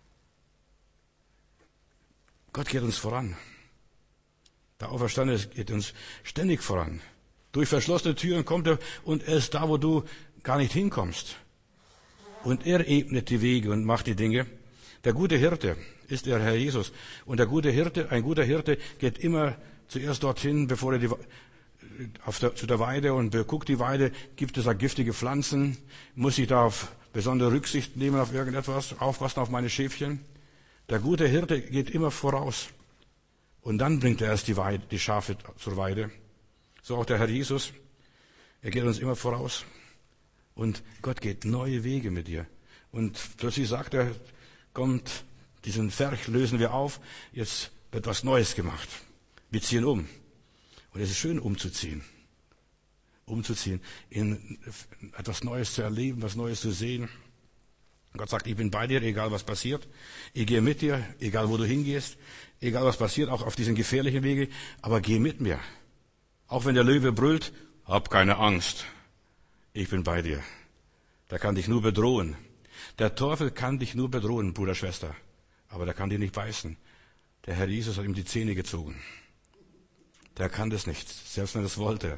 Gott geht uns voran. Der Auferstandene geht uns ständig voran. Durch verschlossene Türen kommt er und er ist da, wo du gar nicht hinkommst. Und er ebnet die Wege und macht die Dinge. Der gute Hirte ist der Herr Jesus. Und der gute Hirte, ein guter Hirte geht immer zuerst dorthin, bevor er die, auf der, zu der Weide und beguckt die Weide, gibt es da giftige Pflanzen, muss ich da auf besondere Rücksicht nehmen auf irgendetwas, aufpassen auf meine Schäfchen. Der gute Hirte geht immer voraus. Und dann bringt er erst die, Weide, die Schafe zur Weide. So auch der Herr Jesus. Er geht uns immer voraus. Und Gott geht neue Wege mit dir. Und plötzlich sagt er, kommt, diesen Ferch lösen wir auf, jetzt wird was Neues gemacht. Wir ziehen um. Und es ist schön, umzuziehen. Umzuziehen, in etwas Neues zu erleben, was Neues zu sehen. Gott sagt, ich bin bei dir, egal was passiert. Ich gehe mit dir, egal wo du hingehst. Egal was passiert, auch auf diesen gefährlichen Wege. Aber geh mit mir. Auch wenn der Löwe brüllt, hab keine Angst. Ich bin bei dir. Der kann dich nur bedrohen. Der Teufel kann dich nur bedrohen, Bruder, Schwester. Aber der kann dich nicht beißen. Der Herr Jesus hat ihm die Zähne gezogen. Der kann das nicht, selbst wenn er es wollte.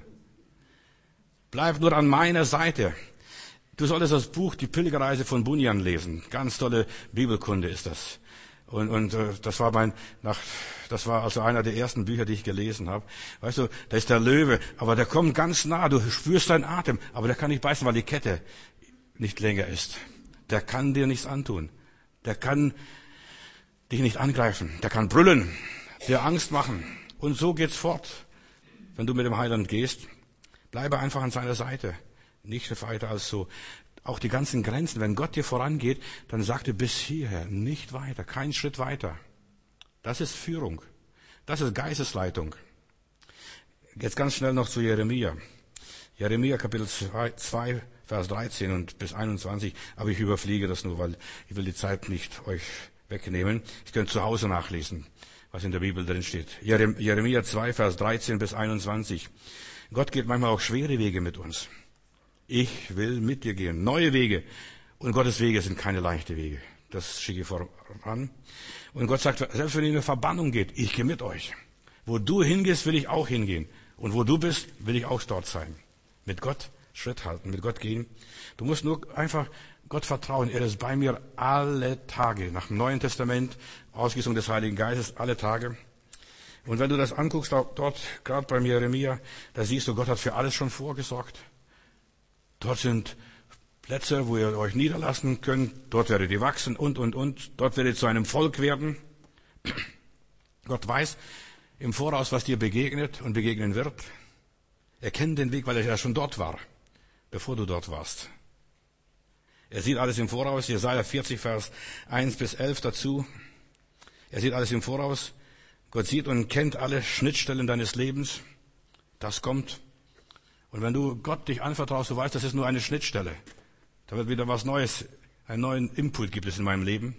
Bleib nur an meiner Seite. Du solltest das Buch Die Pilgerreise von Bunyan lesen. Ganz tolle Bibelkunde ist das. Und, und äh, das war mein, nach, das war also einer der ersten Bücher, die ich gelesen habe. Weißt du, da ist der Löwe, aber der kommt ganz nah. Du spürst seinen Atem, aber der kann nicht beißen, weil die Kette nicht länger ist. Der kann dir nichts antun. Der kann dich nicht angreifen. Der kann brüllen, dir Angst machen. Und so geht's fort. Wenn du mit dem Heiland gehst, bleibe einfach an seiner Seite. Nicht weiter als so. Auch die ganzen Grenzen, wenn Gott dir vorangeht, dann sagt er bis hierher, nicht weiter, kein Schritt weiter. Das ist Führung. Das ist Geistesleitung. Jetzt ganz schnell noch zu Jeremia. Jeremia Kapitel zwei, Vers dreizehn und bis einundzwanzig. Aber ich überfliege das nur, weil ich will die Zeit nicht euch wegnehmen. Ich könnt zu Hause nachlesen, was in der Bibel drin steht. Jeremia zwei, Vers dreizehn bis einundzwanzig. Gott geht manchmal auch schwere Wege mit uns. Ich will mit dir gehen. Neue Wege. Und Gottes Wege sind keine leichten Wege. Das schicke ich voran. Und Gott sagt, selbst wenn ihr in eine Verbannung geht, ich gehe mit euch. Wo du hingehst, will ich auch hingehen. Und wo du bist, will ich auch dort sein. Mit Gott Schritt halten, mit Gott gehen. Du musst nur einfach Gott vertrauen. Er ist bei mir alle Tage. Nach dem Neuen Testament, Ausgießung des Heiligen Geistes, alle Tage. Und wenn du das anguckst, dort, gerade bei Jeremia, da siehst du, Gott hat für alles schon vorgesorgt. Dort sind Plätze, wo ihr euch niederlassen könnt. Dort werdet ihr wachsen und, und, und. Dort werdet ihr zu einem Volk werden. Gott weiß im Voraus, was dir begegnet und begegnen wird. Er kennt den Weg, weil er ja schon dort war, bevor du dort warst. Er sieht alles im Voraus. Jesaja vierzig, Vers eins bis elf dazu. Er sieht alles im Voraus. Gott sieht und kennt alle Schnittstellen deines Lebens. Das kommt. Und wenn du Gott dich anvertraust, du weißt, das ist nur eine Schnittstelle. Da wird wieder was Neues, einen neuen Input gibt es in meinem Leben.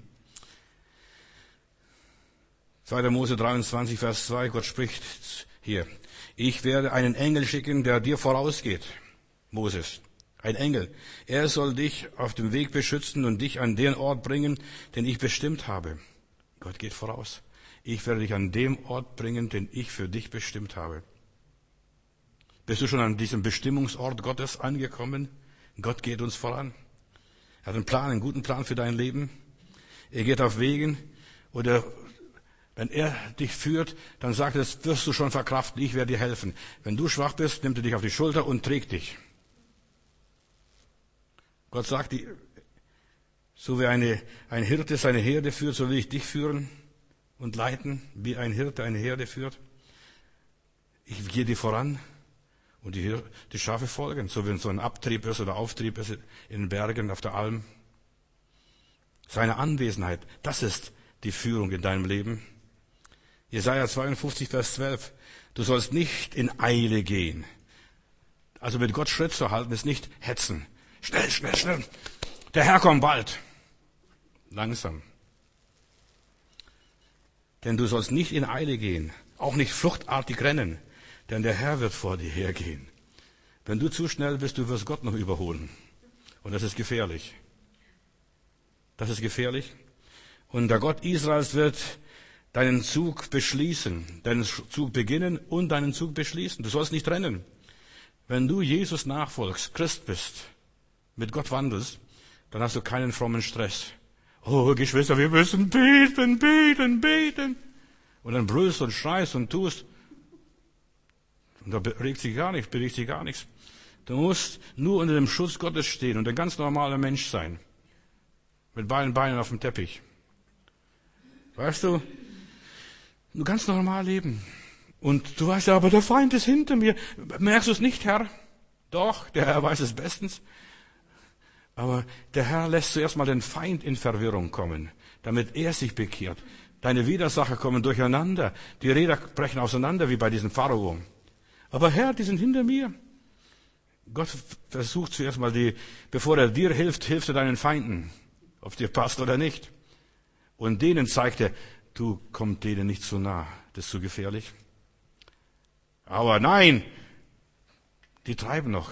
zweiter Mose dreiundzwanzig, Vers zwei, Gott spricht hier. Ich werde einen Engel schicken, der dir vorausgeht, Moses. Ein Engel. Er soll dich auf dem Weg beschützen und dich an den Ort bringen, den ich bestimmt habe. Gott geht voraus. Ich werde dich an dem Ort bringen, den ich für dich bestimmt habe. Bist du schon an diesem Bestimmungsort Gottes angekommen? Gott geht uns voran. Er hat einen Plan, einen guten Plan für dein Leben. Er geht auf Wegen. Oder wenn er dich führt, dann sagt er, das wirst du schon verkraften, ich werde dir helfen. Wenn du schwach bist, nimmt er dich auf die Schulter und trägt dich. Gott sagt, so wie eine, ein Hirte seine Herde führt, so will ich dich führen und leiten, wie ein Hirte eine Herde führt. Ich gehe dir voran. Und die, die Schafe folgen, so wie so ein Abtrieb ist oder Auftrieb ist in den Bergen, auf der Alm. Seine Anwesenheit, das ist die Führung in deinem Leben. Jesaja zweiundfünfzig, Vers zwölf. Du sollst nicht in Eile gehen. Also mit Gott Schritt zu halten, ist nicht hetzen. Schnell, schnell, schnell. Der Herr kommt bald. Langsam. Denn du sollst nicht in Eile gehen, auch nicht fluchtartig rennen. Denn der Herr wird vor dir hergehen. Wenn du zu schnell bist, du wirst Gott noch überholen. Und das ist gefährlich. Das ist gefährlich. Und der Gott Israels wird deinen Zug beschließen, deinen Zug beginnen und deinen Zug beschließen. Du sollst nicht rennen. Wenn du Jesus nachfolgst, Christ bist, mit Gott wandelst, dann hast du keinen frommen Stress. Oh, Geschwister, wir müssen beten, beten, beten. Und dann brüllst und schreist und tust. Und da regt sich gar nichts, bewegt sich gar nichts. Du musst nur unter dem Schutz Gottes stehen und ein ganz normaler Mensch sein. Mit beiden Beinen auf dem Teppich. Weißt du, du ganz normal leben. Und du weißt ja, aber der Feind ist hinter mir. Merkst du es nicht, Herr? Doch, der Herr weiß es bestens. Aber der Herr lässt zuerst mal den Feind in Verwirrung kommen, damit er sich bekehrt. Deine Widersacher kommen durcheinander. Die Räder brechen auseinander, wie bei diesem Pharao. Aber Herr, die sind hinter mir. Gott versucht zuerst mal die, bevor er dir hilft, hilft er deinen Feinden. ob es dir passt oder nicht. Und denen zeigt er, du, komm denen nicht zu nah, das ist zu gefährlich. Aber nein, die treiben noch.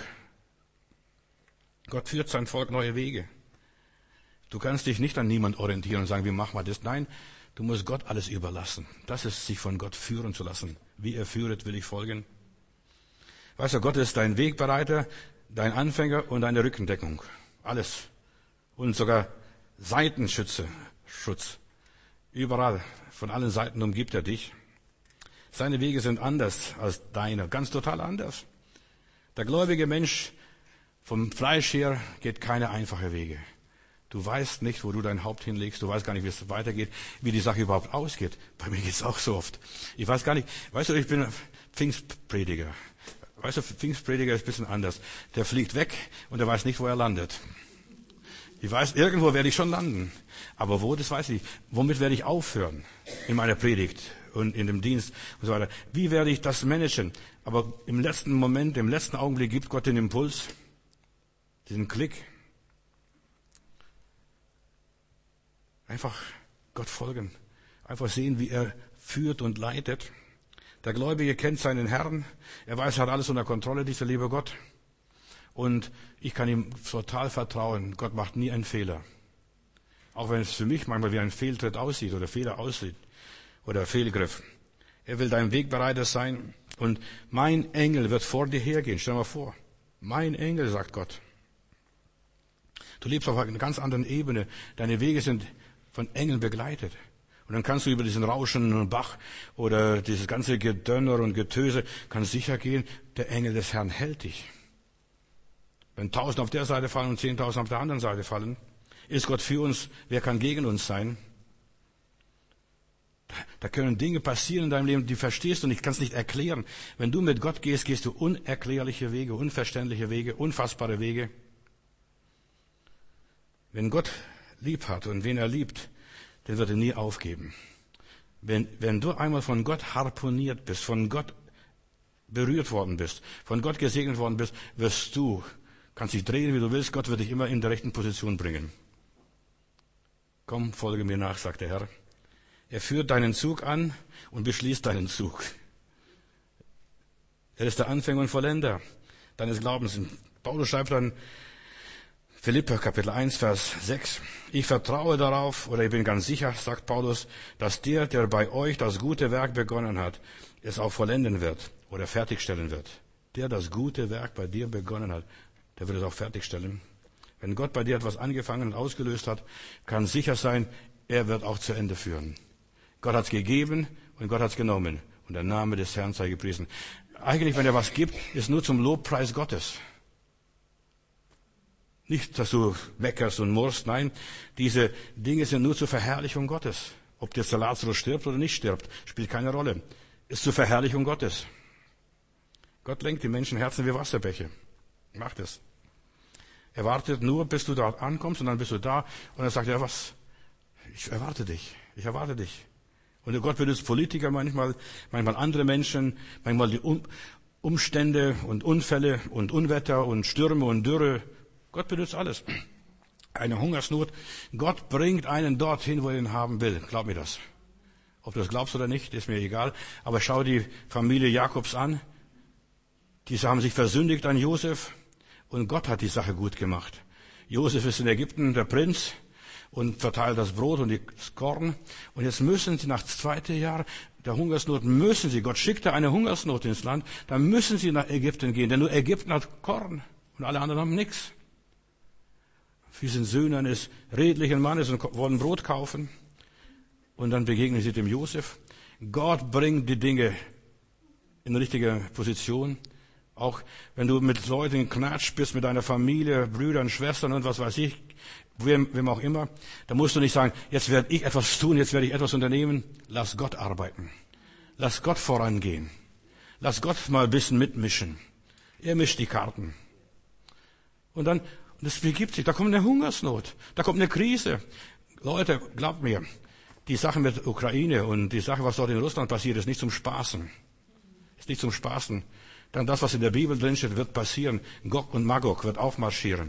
Gott führt sein Volk neue Wege. Du kannst dich nicht an niemand orientieren und sagen, wie machen wir das? Nein, du musst Gott alles überlassen. Das ist, sich von Gott führen zu lassen. Wie er führet, will ich folgen. Weißt du, Gott ist dein Wegbereiter, dein Anfänger und deine Rückendeckung. Alles. Und sogar Seitenschütze, Schutz. Überall, von allen Seiten umgibt er dich. Seine Wege sind anders als deine, ganz total anders. Der gläubige Mensch vom Fleisch her geht keine einfache Wege. Du weißt nicht, wo du dein Haupt hinlegst. Du weißt gar nicht, wie es weitergeht, wie die Sache überhaupt ausgeht. Bei mir geht's auch so oft. Ich weiß gar nicht, weißt du, ich bin Pfingstprediger. Weißt du, Pfingstprediger ist ein bisschen anders. Der fliegt weg und er weiß nicht, wo er landet. Ich weiß, irgendwo werde ich schon landen. Aber wo, das weiß ich nicht. Womit werde ich aufhören in meiner Predigt und in dem Dienst und so weiter? Wie werde ich das managen? Aber im letzten Moment, im letzten Augenblick gibt Gott den Impuls, diesen Klick. Einfach Gott folgen. Einfach sehen, wie er führt und leitet. Der Gläubige kennt seinen Herrn. Er weiß, er hat alles unter Kontrolle, dieser liebe Gott. Und ich kann ihm total vertrauen. Gott macht nie einen Fehler. Auch wenn es für mich manchmal wie ein Fehltritt aussieht oder Fehler aussieht oder Fehlgriff. Er will dein Wegbereiter sein. Und mein Engel wird vor dir hergehen. Stell dir mal vor. Mein Engel, sagt Gott. Du lebst auf einer ganz anderen Ebene. Deine Wege sind von Engeln begleitet. Und dann kannst du über diesen rauschenden Bach oder dieses ganze Gedönner und Getöse, kannst sicher gehen, der Engel des Herrn hält dich. Wenn tausend auf der Seite fallen und zehntausend auf der anderen Seite fallen, ist Gott für uns, wer kann gegen uns sein? Da können Dinge passieren in deinem Leben, die verstehst du nicht, kannst nicht erklären. Wenn du mit Gott gehst, gehst du unerklärliche Wege, unverständliche Wege, unfassbare Wege. Wenn Gott lieb hat und wen er liebt, den wird er nie aufgeben. Wenn, wenn du einmal von Gott harponiert bist, von Gott berührt worden bist, von Gott gesegnet worden bist, wirst du, kannst dich drehen, wie du willst, Gott wird dich immer in der rechten Position bringen. Komm, folge mir nach, sagt der Herr. Er führt deinen Zug an und beschließt deinen Zug. Er ist der Anfänger und Vollender deines Glaubens. Paulus schreibt dann, Philipper Kapitel eins, Vers sechs. Ich vertraue darauf, oder ich bin ganz sicher, sagt Paulus, dass der, der bei euch das gute Werk begonnen hat, es auch vollenden wird oder fertigstellen wird. Der das gute Werk bei dir begonnen hat, der wird es auch fertigstellen. Wenn Gott bei dir etwas angefangen und ausgelöst hat, kann sicher sein, er wird auch zu Ende führen. Gott hat es gegeben und Gott hat es genommen. Und der Name des Herrn sei gepriesen. Eigentlich, wenn er was gibt, ist nur zum Lobpreis Gottes. Nicht, dass du meckerst und murrst, nein, diese Dinge sind nur zur Verherrlichung Gottes. Ob der Lazarus stirbt oder nicht stirbt, spielt keine Rolle. Ist zur Verherrlichung Gottes. Gott lenkt die Menschenherzen wie Wasserbäche. Macht es. Er wartet nur, bis du dort ankommst und dann bist du da und er sagt, ja was, ich erwarte dich, ich erwarte dich. Und Gott benutzt Politiker manchmal, manchmal andere Menschen, manchmal die Umstände und Unfälle und Unwetter und Stürme und Dürre. Gott benutzt alles. Eine Hungersnot. Gott bringt einen dorthin, wo er ihn haben will. Glaub mir das. Ob du das glaubst oder nicht, ist mir egal. Aber schau die Familie Jakobs an. Die haben sich versündigt an Josef. Und Gott hat die Sache gut gemacht. Josef ist in Ägypten der Prinz und verteilt das Brot und das Korn. Und jetzt müssen sie nach zweiten Jahr der Hungersnot, müssen sie, Gott schickte eine Hungersnot ins Land, dann müssen sie nach Ägypten gehen. Denn nur Ägypten hat Korn und alle anderen haben nichts. Wir sind Söhne eines redlichen Mannes und wollen Brot kaufen. Und dann begegnen sie dem Josef. Gott bringt die Dinge in die richtige Position. Auch wenn du mit Leuten knatscht bist, mit deiner Familie, Brüdern, Schwestern und was weiß ich, wem, wem auch immer, da musst du nicht sagen, jetzt werde ich etwas tun, jetzt werde ich etwas unternehmen. Lass Gott arbeiten. Lass Gott vorangehen. Lass Gott mal ein bisschen mitmischen. Er mischt die Karten. Und dann, das begibt sich, da kommt eine Hungersnot, da kommt eine Krise. Leute, glaubt mir, die Sache mit der Ukraine und die Sache, was dort in Russland passiert, ist nicht zum Spaßen. Ist nicht zum Spaßen. Dann das, was in der Bibel drinsteht, wird passieren. Gog und Magog wird aufmarschieren.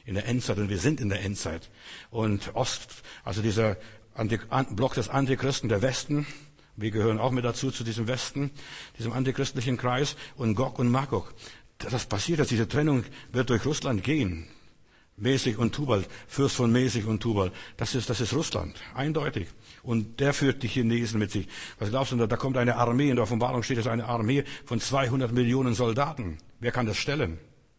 in der Endzeit und wir sind in der Endzeit. Und Ost, also dieser Anti- Block des Antichristen, der Westen, wir gehören auch mit dazu, zu diesem Westen, diesem antichristlichen Kreis und Gog und Magog. Das passiert jetzt, diese Trennung wird durch Russland gehen. Mesig und Tubal, Fürst von Mesig und Tubal, das ist, das ist Russland, eindeutig. Und der führt die Chinesen mit sich. Was glaubst du, da kommt eine Armee, in der Offenbarung steht es, eine Armee von zweihundert Millionen Soldaten. Wer kann das stellen?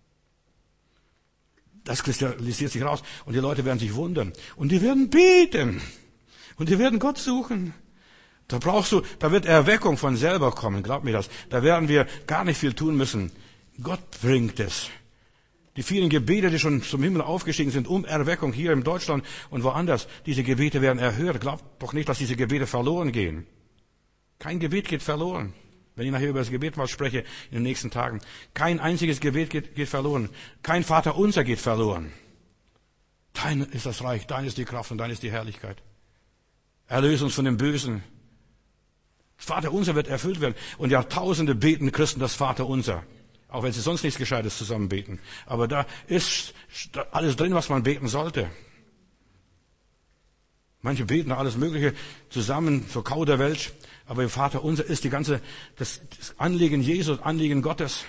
Das kristallisiert sich raus und die Leute werden sich wundern. Und die werden beten. Und die werden Gott suchen. Da brauchst du, da wird Erweckung von selber kommen, glaub mir das. Da werden wir gar nicht viel tun müssen. Gott bringt es. Die vielen Gebete, die schon zum Himmel aufgestiegen sind, um Erweckung hier in Deutschland und woanders, diese Gebete werden erhört. Glaubt doch nicht, dass diese Gebete verloren gehen. Kein Gebet geht verloren. Wenn ich nachher über das Gebet mal spreche in den nächsten Tagen. Kein einziges Gebet geht, geht verloren. Kein Vaterunser geht verloren. Dein ist das Reich, dein ist die Kraft und dein ist die Herrlichkeit. Erlöse uns von dem Bösen. Das Vaterunser wird erfüllt werden. Und Jahrtausende beten Christen das Vaterunser. Auch wenn sie sonst nichts Gescheites zusammen beten. Aber da ist alles drin, was man beten sollte. Manche beten alles Mögliche zusammen, so Kauderwelsch. Aber im Vater unser ist die ganze, das, das Anliegen Jesu, das Anliegen Gottes.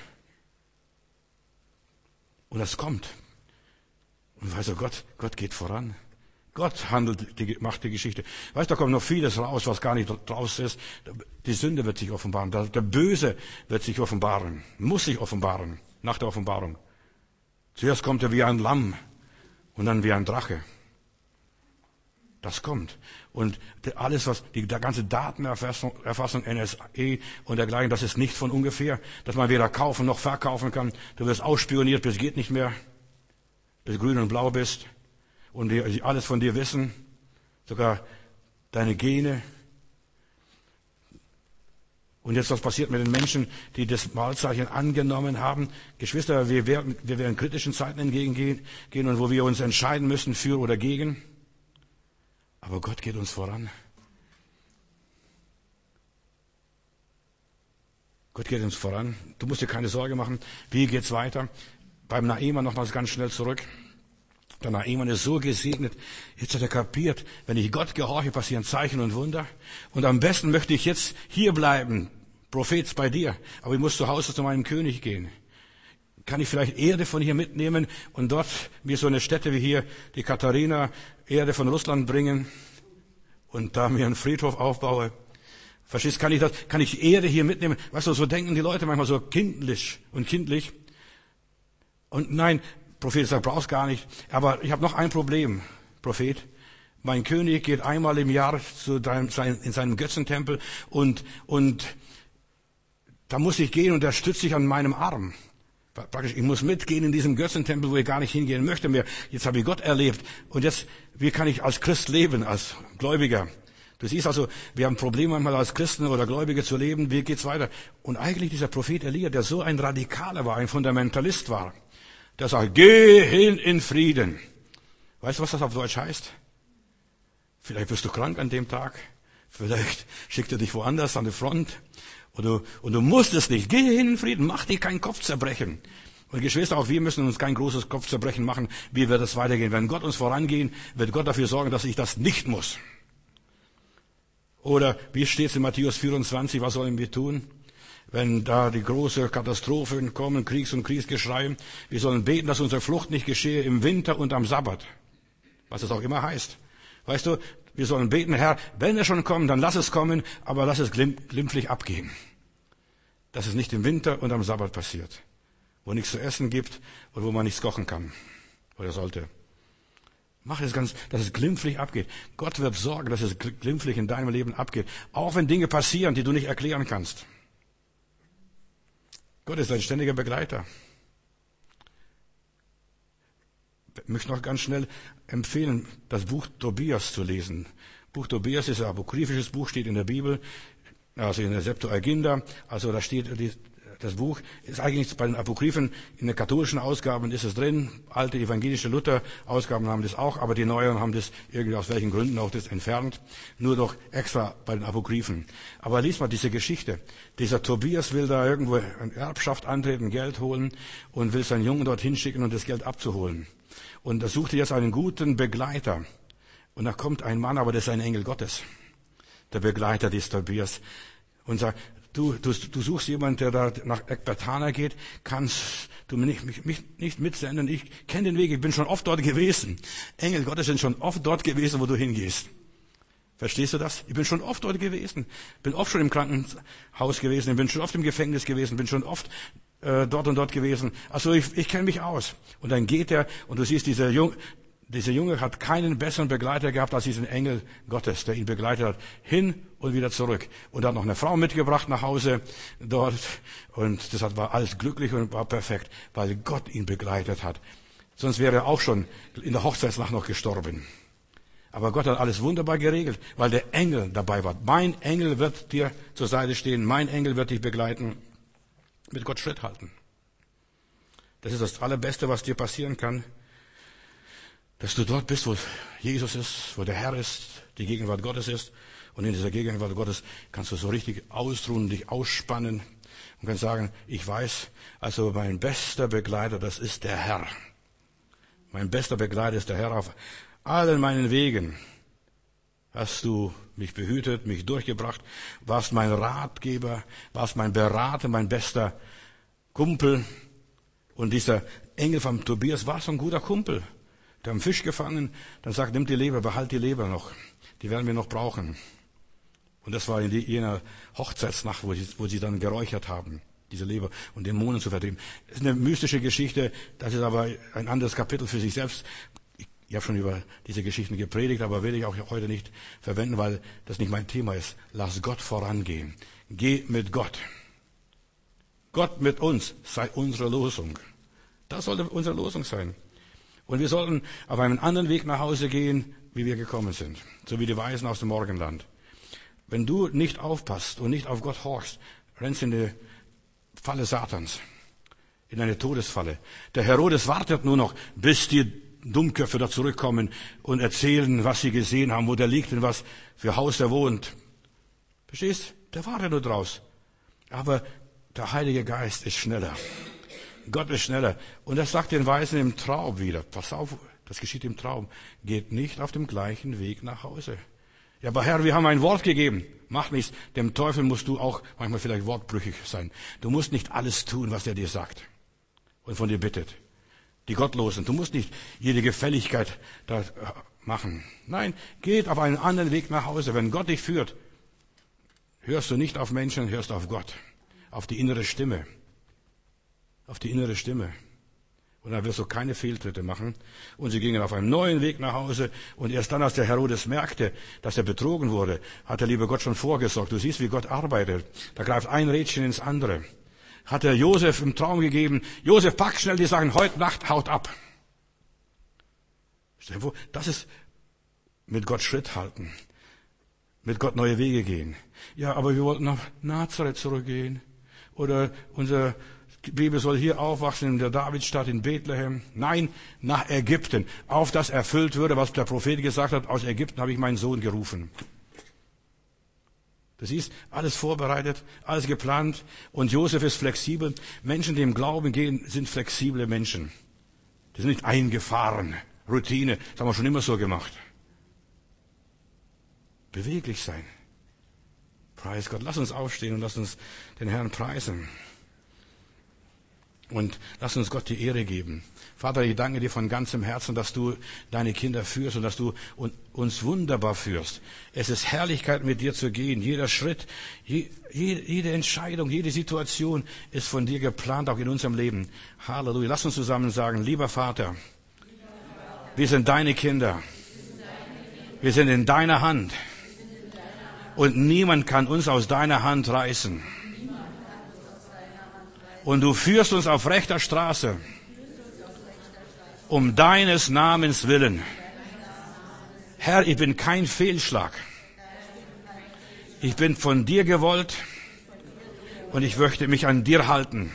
Und das kommt. Und weißt du, Gott, Gott geht voran. Gott handelt, die, macht die Geschichte. Weißt du, da kommt noch vieles raus, was gar nicht draus ist. Die Sünde wird sich offenbaren. Der Böse wird sich offenbaren. Muss sich offenbaren. Nach der Offenbarung. Zuerst kommt er wie ein Lamm. Und dann wie ein Drache. Das kommt. Und alles, was, die, der ganze Datenerfassung, Erfassung, N S A und dergleichen, das ist nicht von ungefähr. Dass man weder kaufen noch verkaufen kann. Du wirst ausspioniert, bis geht nicht mehr. Bis grün und blau bist. Und die alles von dir wissen, sogar deine Gene. Und jetzt was passiert mit den Menschen, die das Mahlzeichen angenommen haben? Geschwister, wir werden, wir werden kritischen Zeiten entgegengehen gehen und wo wir uns entscheiden müssen für oder gegen. Aber Gott geht uns voran. Gott geht uns voran. Du musst dir keine Sorge machen. Wie geht's weiter? Beim Naaman nochmals ganz schnell zurück. Der Naaman ist so gesegnet. Jetzt hat er kapiert, wenn ich Gott gehorche, passieren Zeichen und Wunder. Und am besten möchte ich jetzt hier bleiben, Prophet bei dir. Aber ich muss zu Hause zu meinem König gehen. Kann ich vielleicht Erde von hier mitnehmen und dort mir so eine Stätte wie hier, die Katharina, Erde von Russland bringen und da mir einen Friedhof aufbaue? Verstehst, kann ich das, kann ich Erde hier mitnehmen? Weißt du, so denken die Leute manchmal so kindlich und kindlich. Und nein, Prophet sagt, brauchst gar nicht. Aber ich habe noch ein Problem, Prophet. Mein König geht einmal im Jahr zu deinem, sein, in seinem Götzentempel und, und da muss ich gehen und er stützt sich an meinem Arm. Praktisch, ich muss mitgehen in diesem Götzentempel, wo ich gar nicht hingehen möchte mehr. Jetzt habe ich Gott erlebt. Und jetzt, wie kann ich als Christ leben, als Gläubiger? Du siehst also, wir haben Probleme manchmal als Christen oder Gläubige zu leben. Wie geht's weiter? Und eigentlich dieser Prophet Elia, der so ein Radikaler war, ein Fundamentalist war, der sagt, geh hin in Frieden. Weißt du, was das auf Deutsch heißt? Vielleicht bist du krank an dem Tag. Vielleicht schickt er dich woanders an die Front. Und du, und du musst es nicht. Geh hin in Frieden. Mach dir kein Kopfzerbrechen. Und Geschwister, auch wir müssen uns kein großes Kopfzerbrechen machen. Wie wird es weitergehen? Wenn Gott uns vorangehen, wird Gott dafür sorgen, dass ich das nicht muss. Oder wie steht es in Matthäus vierundzwanzig? Was sollen wir tun? Wenn da die große Katastrophen kommen, Kriegs- und Kriegsgeschrei, wir sollen beten, dass unsere Flucht nicht geschehe im Winter und am Sabbat. Was das auch immer heißt. Weißt du, wir sollen beten, Herr, wenn er schon kommt, dann lass es kommen, aber lass es glimpflich abgehen. Dass es nicht im Winter und am Sabbat passiert. Wo nichts zu essen gibt und wo man nichts kochen kann. Oder sollte. Mach es ganz, dass es glimpflich abgeht. Gott wird sorgen, dass es glimpflich in deinem Leben abgeht. Auch wenn Dinge passieren, die du nicht erklären kannst. Gott ist ein ständiger Begleiter. Ich möchte noch ganz schnell empfehlen, das Buch Tobias zu lesen. Buch Tobias ist ein apokryphisches Buch, steht in der Bibel, also in der Septuaginta. Also da steht Das Buch ist eigentlich bei den Apokryphen, in den katholischen Ausgaben ist es drin, alte evangelische Luther-Ausgaben haben das auch, aber die neueren haben das irgendwie aus welchen Gründen auch das entfernt, nur doch extra bei den Apokryphen. Aber lies mal diese Geschichte. Dieser Tobias will da irgendwo eine Erbschaft antreten, Geld holen und will seinen Jungen dorthin schicken, um das Geld abzuholen. Und er suchte jetzt einen guten Begleiter. Und da kommt ein Mann, aber das ist ein Engel Gottes, der Begleiter des Tobias, und sagt, Du, du, du suchst jemanden, der da nach Ekbatana geht, kannst du mich, mich, mich nicht mitsenden. Ich kenne den Weg, ich bin schon oft dort gewesen. Engel Gottes sind schon oft dort gewesen, wo du hingehst. Verstehst du das? Ich bin schon oft dort gewesen. Bin oft schon im Krankenhaus gewesen, ich bin schon oft im Gefängnis gewesen, bin schon oft äh, dort und dort gewesen. Also ich, ich kenne mich aus. Und dann geht er und du siehst, dieser Junge, Dieser Junge hat keinen besseren Begleiter gehabt als diesen Engel Gottes, der ihn begleitet hat, hin und wieder zurück. Und er hat noch eine Frau mitgebracht nach Hause dort. Und das war alles glücklich und war perfekt, weil Gott ihn begleitet hat. Sonst wäre er auch schon in der Hochzeitsnacht noch gestorben. Aber Gott hat alles wunderbar geregelt, weil der Engel dabei war. Mein Engel wird dir zur Seite stehen. Mein Engel wird dich begleiten. Mit Gott Schritt halten. Das ist das Allerbeste, was dir passieren kann. Dass du dort bist, wo Jesus ist, wo der Herr ist, die Gegenwart Gottes ist. Und in dieser Gegenwart Gottes kannst du so richtig ausruhen, dich ausspannen und kannst sagen, ich weiß, also mein bester Begleiter, das ist der Herr. Mein bester Begleiter ist der Herr. Auf allen meinen Wegen hast du mich behütet, mich durchgebracht, warst mein Ratgeber, warst mein Berater, mein bester Kumpel. Und dieser Engel vom Tobias war so ein guter Kumpel. Der hat einen Fisch gefangen, dann sagt, nimm die Leber, behalt die Leber noch. Die werden wir noch brauchen. Und das war in jener Hochzeitsnacht, wo sie, wo sie dann geräuchert haben, diese Leber, und Dämonen zu vertrieben. Das ist eine mystische Geschichte, das ist aber ein anderes Kapitel für sich selbst. Ich, ich habe schon über diese Geschichten gepredigt, aber will ich auch heute nicht verwenden, weil das nicht mein Thema ist. Lass Gott vorangehen. Geh mit Gott. Gott mit uns sei unsere Losung. Das sollte unsere Losung sein. Und wir sollten auf einen anderen Weg nach Hause gehen, wie wir gekommen sind. So wie die Weisen aus dem Morgenland. Wenn du nicht aufpasst und nicht auf Gott horchst, rennst du in die Falle Satans. In eine Todesfalle. Der Herodes wartet nur noch, bis die Dummköpfe da zurückkommen und erzählen, was sie gesehen haben, wo der liegt und was für Haus er wohnt. Verstehst? Der wartet nur draus. Aber der Heilige Geist ist schneller. Gott ist schneller. Und das sagt den Weisen im Traum wieder. Pass auf, das geschieht im Traum. Geht nicht auf dem gleichen Weg nach Hause. Ja, aber Herr, wir haben ein Wort gegeben. Mach nichts. Dem Teufel musst du auch manchmal vielleicht wortbrüchig sein. Du musst nicht alles tun, was er dir sagt und von dir bittet. Die Gottlosen. Du musst nicht jede Gefälligkeit da machen. Nein, geht auf einen anderen Weg nach Hause. Wenn Gott dich führt, hörst du nicht auf Menschen, hörst auf Gott. Auf die innere Stimme. Auf die innere Stimme. Und dann wirst du keine Fehltritte machen. Und sie gingen auf einem neuen Weg nach Hause. Und erst dann, als der Herodes merkte, dass er betrogen wurde, hat der liebe Gott schon vorgesorgt. Du siehst, wie Gott arbeitet. Da greift ein Rädchen ins andere. Hat er Josef im Traum gegeben, Josef, pack schnell die Sachen, heute Nacht haut ab. Das ist mit Gott Schritt halten. Mit Gott neue Wege gehen. Ja, aber wir wollten nach Nazareth zurückgehen. Oder unser Baby soll hier aufwachsen in der Davidstadt in Bethlehem. Nein, nach Ägypten. Auf das erfüllt würde, was der Prophet gesagt hat, aus Ägypten habe ich meinen Sohn gerufen. Du siehst, alles vorbereitet, alles geplant. Und Josef ist flexibel. Menschen, die im Glauben gehen, sind flexible Menschen. Die sind nicht eingefahren. Routine, das haben wir schon immer so gemacht. Beweglich sein. Preis Gott. Lass uns aufstehen und lass uns den Herrn preisen. Und lass uns Gott die Ehre geben. Vater, ich danke dir von ganzem Herzen, dass du deine Kinder führst und dass du uns wunderbar führst. Es ist Herrlichkeit, mit dir zu gehen. Jeder Schritt, jede Entscheidung, jede Situation ist von dir geplant, auch in unserem Leben. Halleluja. Lass uns zusammen sagen, lieber Vater, wir sind deine Kinder. Wir sind in deiner Hand. Und niemand kann uns aus deiner Hand reißen. Und du führst uns auf rechter Straße, um deines Namens willen. Herr, ich bin kein Fehlschlag. Ich bin von dir gewollt Und ich möchte mich an dir halten.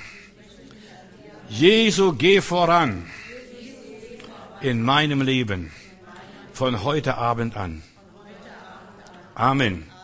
Jesu, geh voran in meinem Leben von heute Abend an. Amen.